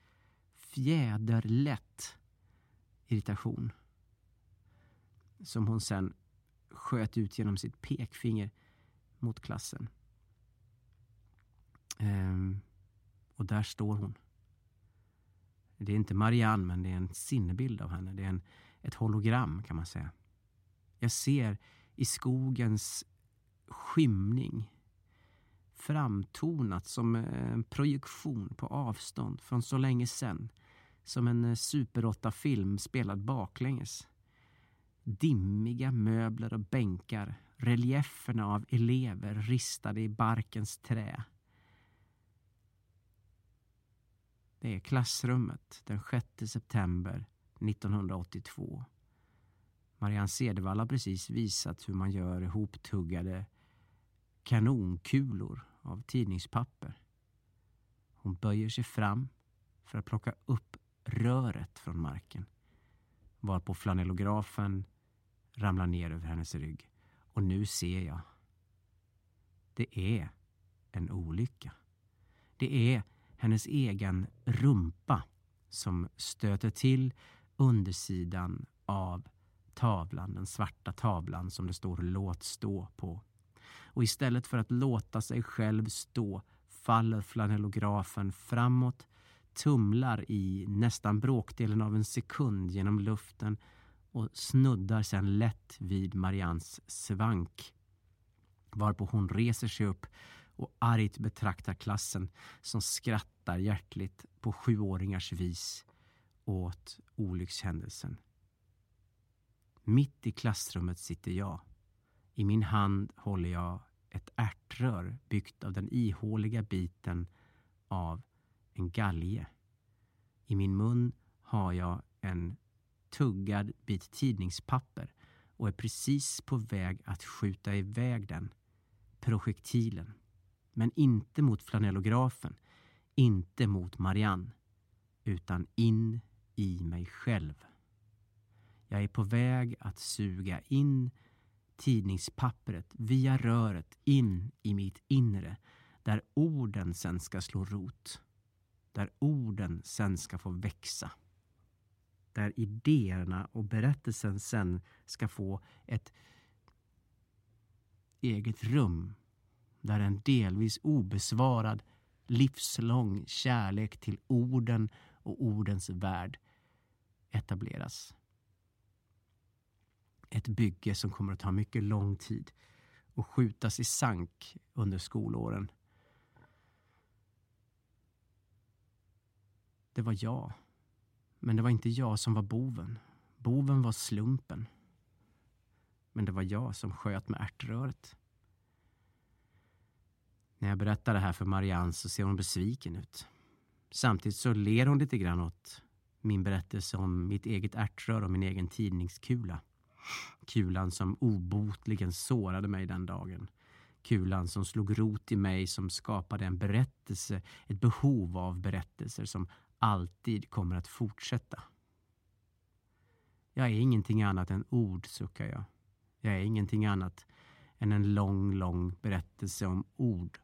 fjäderlätt irritation som hon sen sköt ut genom sitt pekfinger mot klassen. Ehm, och där står hon. Det är inte Marianne, men det är en sinnebild av henne. Det är en, ett hologram kan man säga. Jag ser i skogens skymning framtonat som en projektion på avstånd från så länge sedan, som en Super åtta-film spelad baklänges. Dimmiga möbler och bänkar, relieferna av elever ristade i barkens trä. Det är klassrummet den sjätte september nittonhundraåttiotvå. Marianne Cedervall har precis visat hur man gör ihoptuggade kanonkulor av tidningspapper. Hon böjer sig fram för att plocka upp röret från marken, varpå flanellografen ramlar ner över hennes rygg. Och nu ser jag. Det är en olycka. Det är hennes egen rumpa som stöter till undersidan av tavlan, den svarta tavlan som det står låt stå på. Och istället för att låta sig själv stå faller flanellografen framåt, tumlar i nästan bråkdelen av en sekund genom luften och snuddar sedan lätt vid Marians svank, varpå hon reser sig upp och argt betraktar klassen som skrattar hjärtligt på sjuåringars vis åt olyckshändelsen. Mitt i klassrummet sitter jag. I min hand håller jag ett ärtrör byggt av den ihåliga biten av en galge. I min mun har jag en tuggad bit tidningspapper och är precis på väg att skjuta iväg den, projektilen. Men inte mot flanellografen, inte mot Marianne, utan in i mig själv. Jag är på väg att suga in tidningspappret via röret in i mitt inre, där orden sen ska slå rot. Där orden sen ska få växa. Där idéerna och berättelsen sen ska få ett eget rum. Där en delvis obesvarad livslång kärlek till orden och ordens värld etableras. Ett bygge som kommer att ta mycket lång tid och skjutas i sank under skolåren. Det var jag. Men det var inte jag som var boven. Boven var slumpen. Men det var jag som sköt med ärtröret. När jag berättar det här för Marianne så ser hon besviken ut. Samtidigt så ler hon lite grann åt min berättelse om mitt eget ärtrör och min egen tidningskula. Kulan som obotligen sårade mig den dagen. Kulan som slog rot i mig, som skapade en berättelse, ett behov av berättelser som alltid kommer att fortsätta. Jag är ingenting annat än ord, suckar jag. Jag är ingenting annat än en lång, lång berättelse om ord.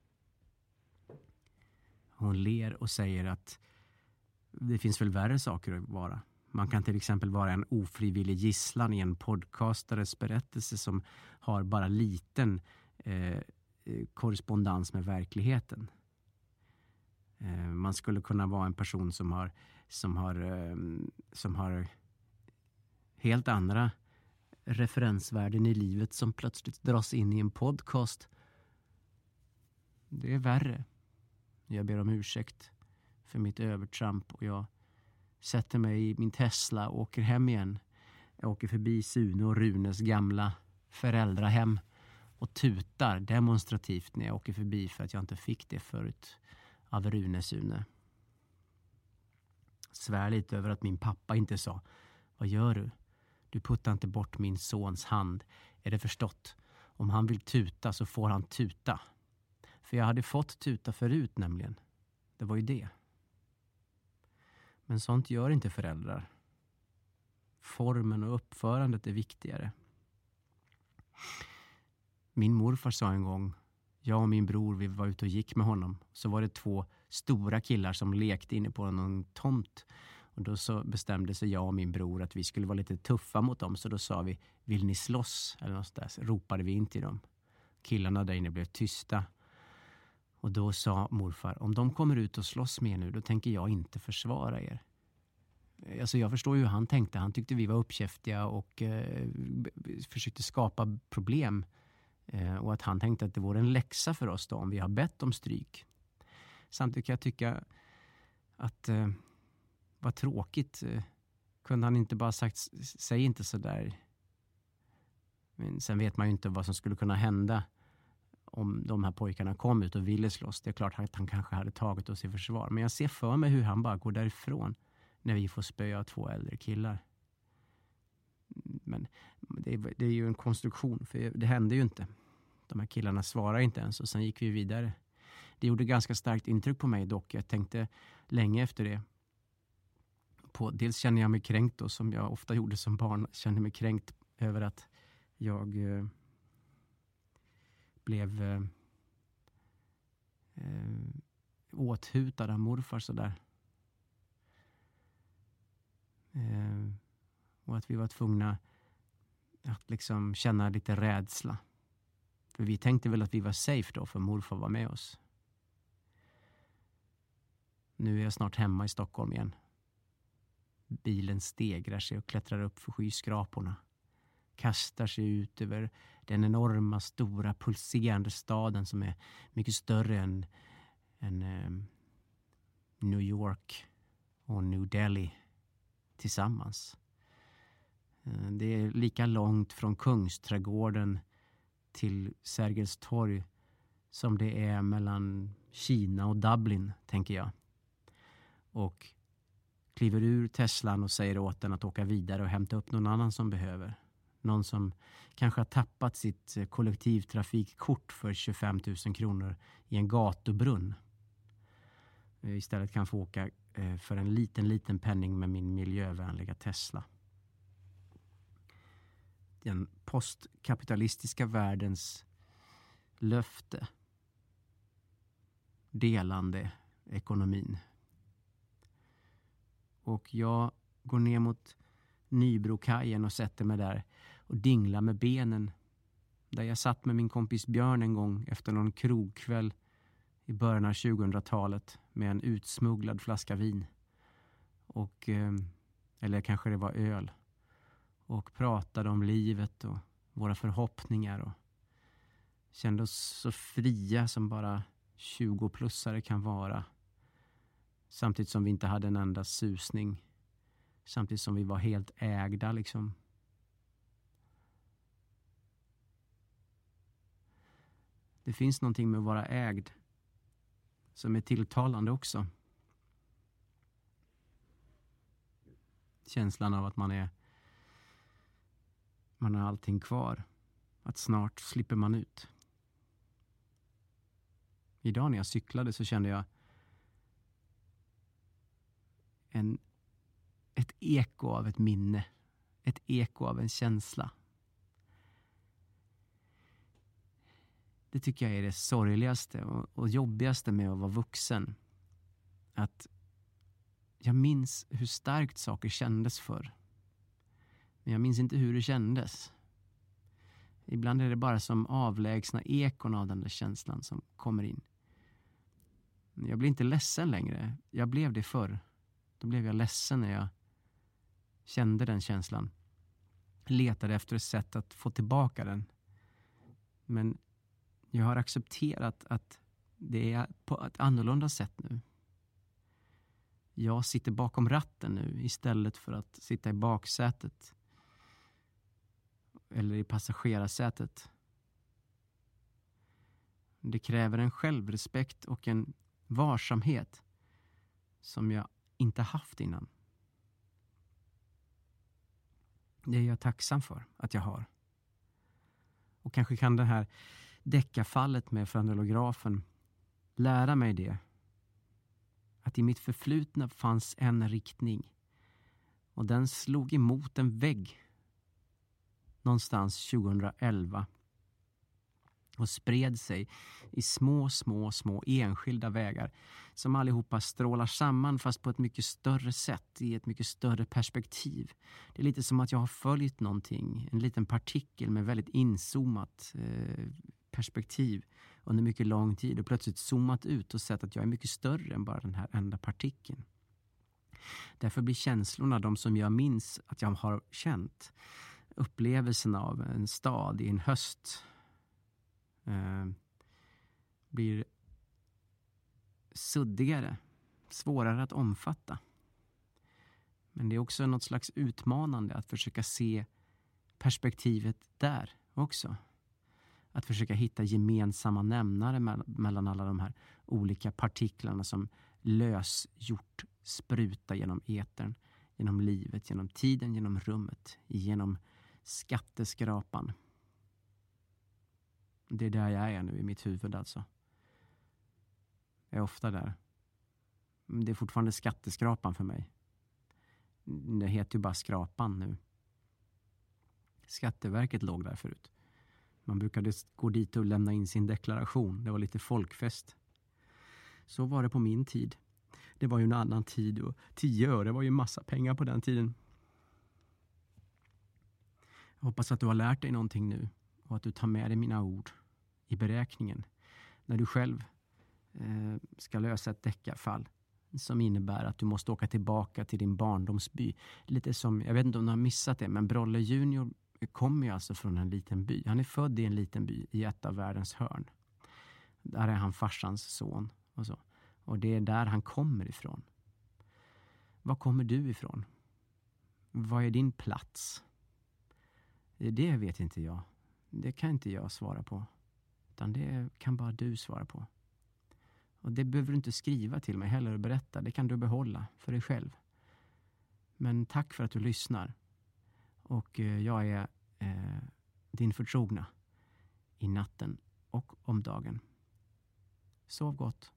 Hon ler och säger att det finns väl värre saker att vara. Man kan till exempel vara en ofrivillig gisslan i en podcastares berättelse som har bara liten eh, korrespondens med verkligheten. Eh, man skulle kunna vara en person som har, som har, eh, som har helt andra referensvärden i livet som plötsligt dras in i en podcast. Det är värre. Jag ber om ursäkt för mitt övertramp och jag sätter mig i min Tesla och åker hem igen. Jag åker förbi Sune och Runes gamla föräldrahem och tutar demonstrativt när jag åker förbi för att jag inte fick det förut av Rune Sune. Svär lite över att min pappa inte sa: vad gör du? Du puttar inte bort min sons hand. Är det förstått? Om han vill tuta så får han tuta. För jag hade fått tuta förut nämligen. Det var ju det. Men sånt gör inte föräldrar. Formen och uppförandet är viktigare. Min morfar sa en gång, jag och min bror, vi var ute och gick med honom. Så var det två stora killar som lekte inne på någon tomt. Och då så bestämde sig jag och min bror att vi skulle vara lite tuffa mot dem. Så då sa vi, vill ni slåss? Eller något där. Så ropade vi in till dem. Killarna där inne blev tysta. Och då sa morfar, om de kommer ut och slåss med er nu, då tänker jag inte försvara er. Alltså jag förstår ju hur han tänkte. Han tyckte vi var uppkäftiga och eh, försökte skapa problem. Eh, och att han tänkte att det vore en läxa för oss då om vi har bett om stryk. Samtidigt kan jag tycka att eh, vad tråkigt. Eh, kunde han inte bara sagt, säg inte så där. Men sen vet man ju inte vad som skulle kunna hända om de här pojkarna kom ut och ville slåss. Det är klart att han kanske hade tagit oss i försvar. Men jag ser för mig hur han bara går därifrån när vi får spöa två äldre killar. Men det är, det är ju en konstruktion, för det hände ju inte. De här killarna svarade inte ens och sen gick vi vidare. Det gjorde ganska starkt intryck på mig dock. Jag tänkte länge efter det. På, dels känner jag mig kränkt då, som jag ofta gjorde som barn. Kände mig kränkt över att jag eh, blev eh, eh, åthutad av morfar sådär. Eh, och att vi var tvungna att liksom känna lite rädsla. För vi tänkte väl att vi var safe då, för morfar var med oss. Nu är jag snart hemma i Stockholm igen. Bilen stegrar sig och klättrar upp för skyskraporna. Kastar sig ut över den enorma, stora, pulserande staden som är mycket större än, än eh, New York och New Delhi tillsammans. Eh, det är lika långt från Kungsträdgården till Sergels torg som det är mellan Kina och Dublin, tänker jag. Och kliver ur Teslan och säger åt den att åka vidare och hämta upp någon annan som behöver. Någon som kanske har tappat sitt kollektivtrafikkort för tjugofem tusen kronor i en gatubrunn. Istället kan få åka för en liten, liten penning med min miljövänliga Tesla. Den postkapitalistiska världens löfte. Delande ekonomin. Och jag går ner mot Nybrokajen och sätter mig där och dinglar med benen. Där jag satt med min kompis Björn en gång efter någon krogkväll i början av tjugohundratalet med en utsmugglad flaska vin. Och, eller kanske det var öl. Och pratade om livet och våra förhoppningar. Och kände oss så fria som bara tjugo-plussare kan vara. Samtidigt som vi inte hade en enda susning. Samtidigt som vi var helt ägda liksom. Det finns någonting med att vara ägd som är tilltalande också. Känslan av att man är man har allting kvar. Att snart slipper man ut. Idag när jag cyklade så kände jag en, ett eko av ett minne. Ett eko av en känsla. Det tycker jag är det sorgligaste och, och jobbigaste med att vara vuxen. Att jag minns hur starkt saker kändes förr. Men jag minns inte hur det kändes. Ibland är det bara som avlägsna ekon av den där känslan som kommer in. Jag blir inte ledsen längre. Jag blev det förr. Då blev jag ledsen när jag kände den känslan. Letade efter ett sätt att få tillbaka den. Men jag har accepterat att det är på ett annorlunda sätt nu. Jag sitter bakom ratten nu istället för att sitta i baksätet. Eller i passagerarsätet. Det kräver en självrespekt och en varsamhet som jag inte haft innan. Det är jag tacksam för att jag har. Och kanske kan det här deckarfallet med frannolografen lära mig det. Att i mitt förflutna fanns en riktning. Och den slog emot en vägg. Någonstans tjugoelva. Och spred sig i små, små, små enskilda vägar. Som allihopa strålar samman fast på ett mycket större sätt. I ett mycket större perspektiv. Det är lite som att jag har följt någonting. En liten partikel med väldigt inzoomat eh, perspektiv. Under mycket lång tid. Och plötsligt zoomat ut och sett att jag är mycket större än bara den här enda partikeln. Därför blir känslorna de som jag minns att jag har känt. Upplevelsen av en stad i en höst eh, blir suddigare, svårare att omfatta. Men det är också något slags utmanande att försöka se perspektivet där också. Att försöka hitta gemensamma nämnare mellan alla de här olika partiklarna som lösgjort spruta genom etern, genom livet, genom tiden, genom rummet, genom skatteskrapan. Det är där jag är nu i mitt huvud alltså. Jag är ofta där. Det är fortfarande skatteskrapan för mig. Det heter ju bara skrapan nu. Skatteverket låg där förut. Man brukade gå dit och lämna in sin deklaration. Det var lite folkfest. Så var det på min tid. Det var ju en annan tid och tio öre var ju massa pengar på den tiden. Jag hoppas att du har lärt dig någonting nu och att du tar med dig mina ord i beräkningen när du själv eh, ska lösa ett deckarfall som innebär att du måste åka tillbaka till din barndomsby. Lite som, jag vet inte om du har missat det, men Brolle Junior kommer ju alltså från en liten by. Han är född i en liten by i ett av världens hörn. Där är han farsans son och så. Och det är där han kommer ifrån. Var kommer du ifrån? Vad är din plats? Det vet inte jag. Det kan inte jag svara på. Utan det kan bara du svara på. Och det behöver du inte skriva till mig heller och berätta. Det kan du behålla för dig själv. Men tack för att du lyssnar. Och jag är eh, din förtrogna i natten och om dagen. Sov gott.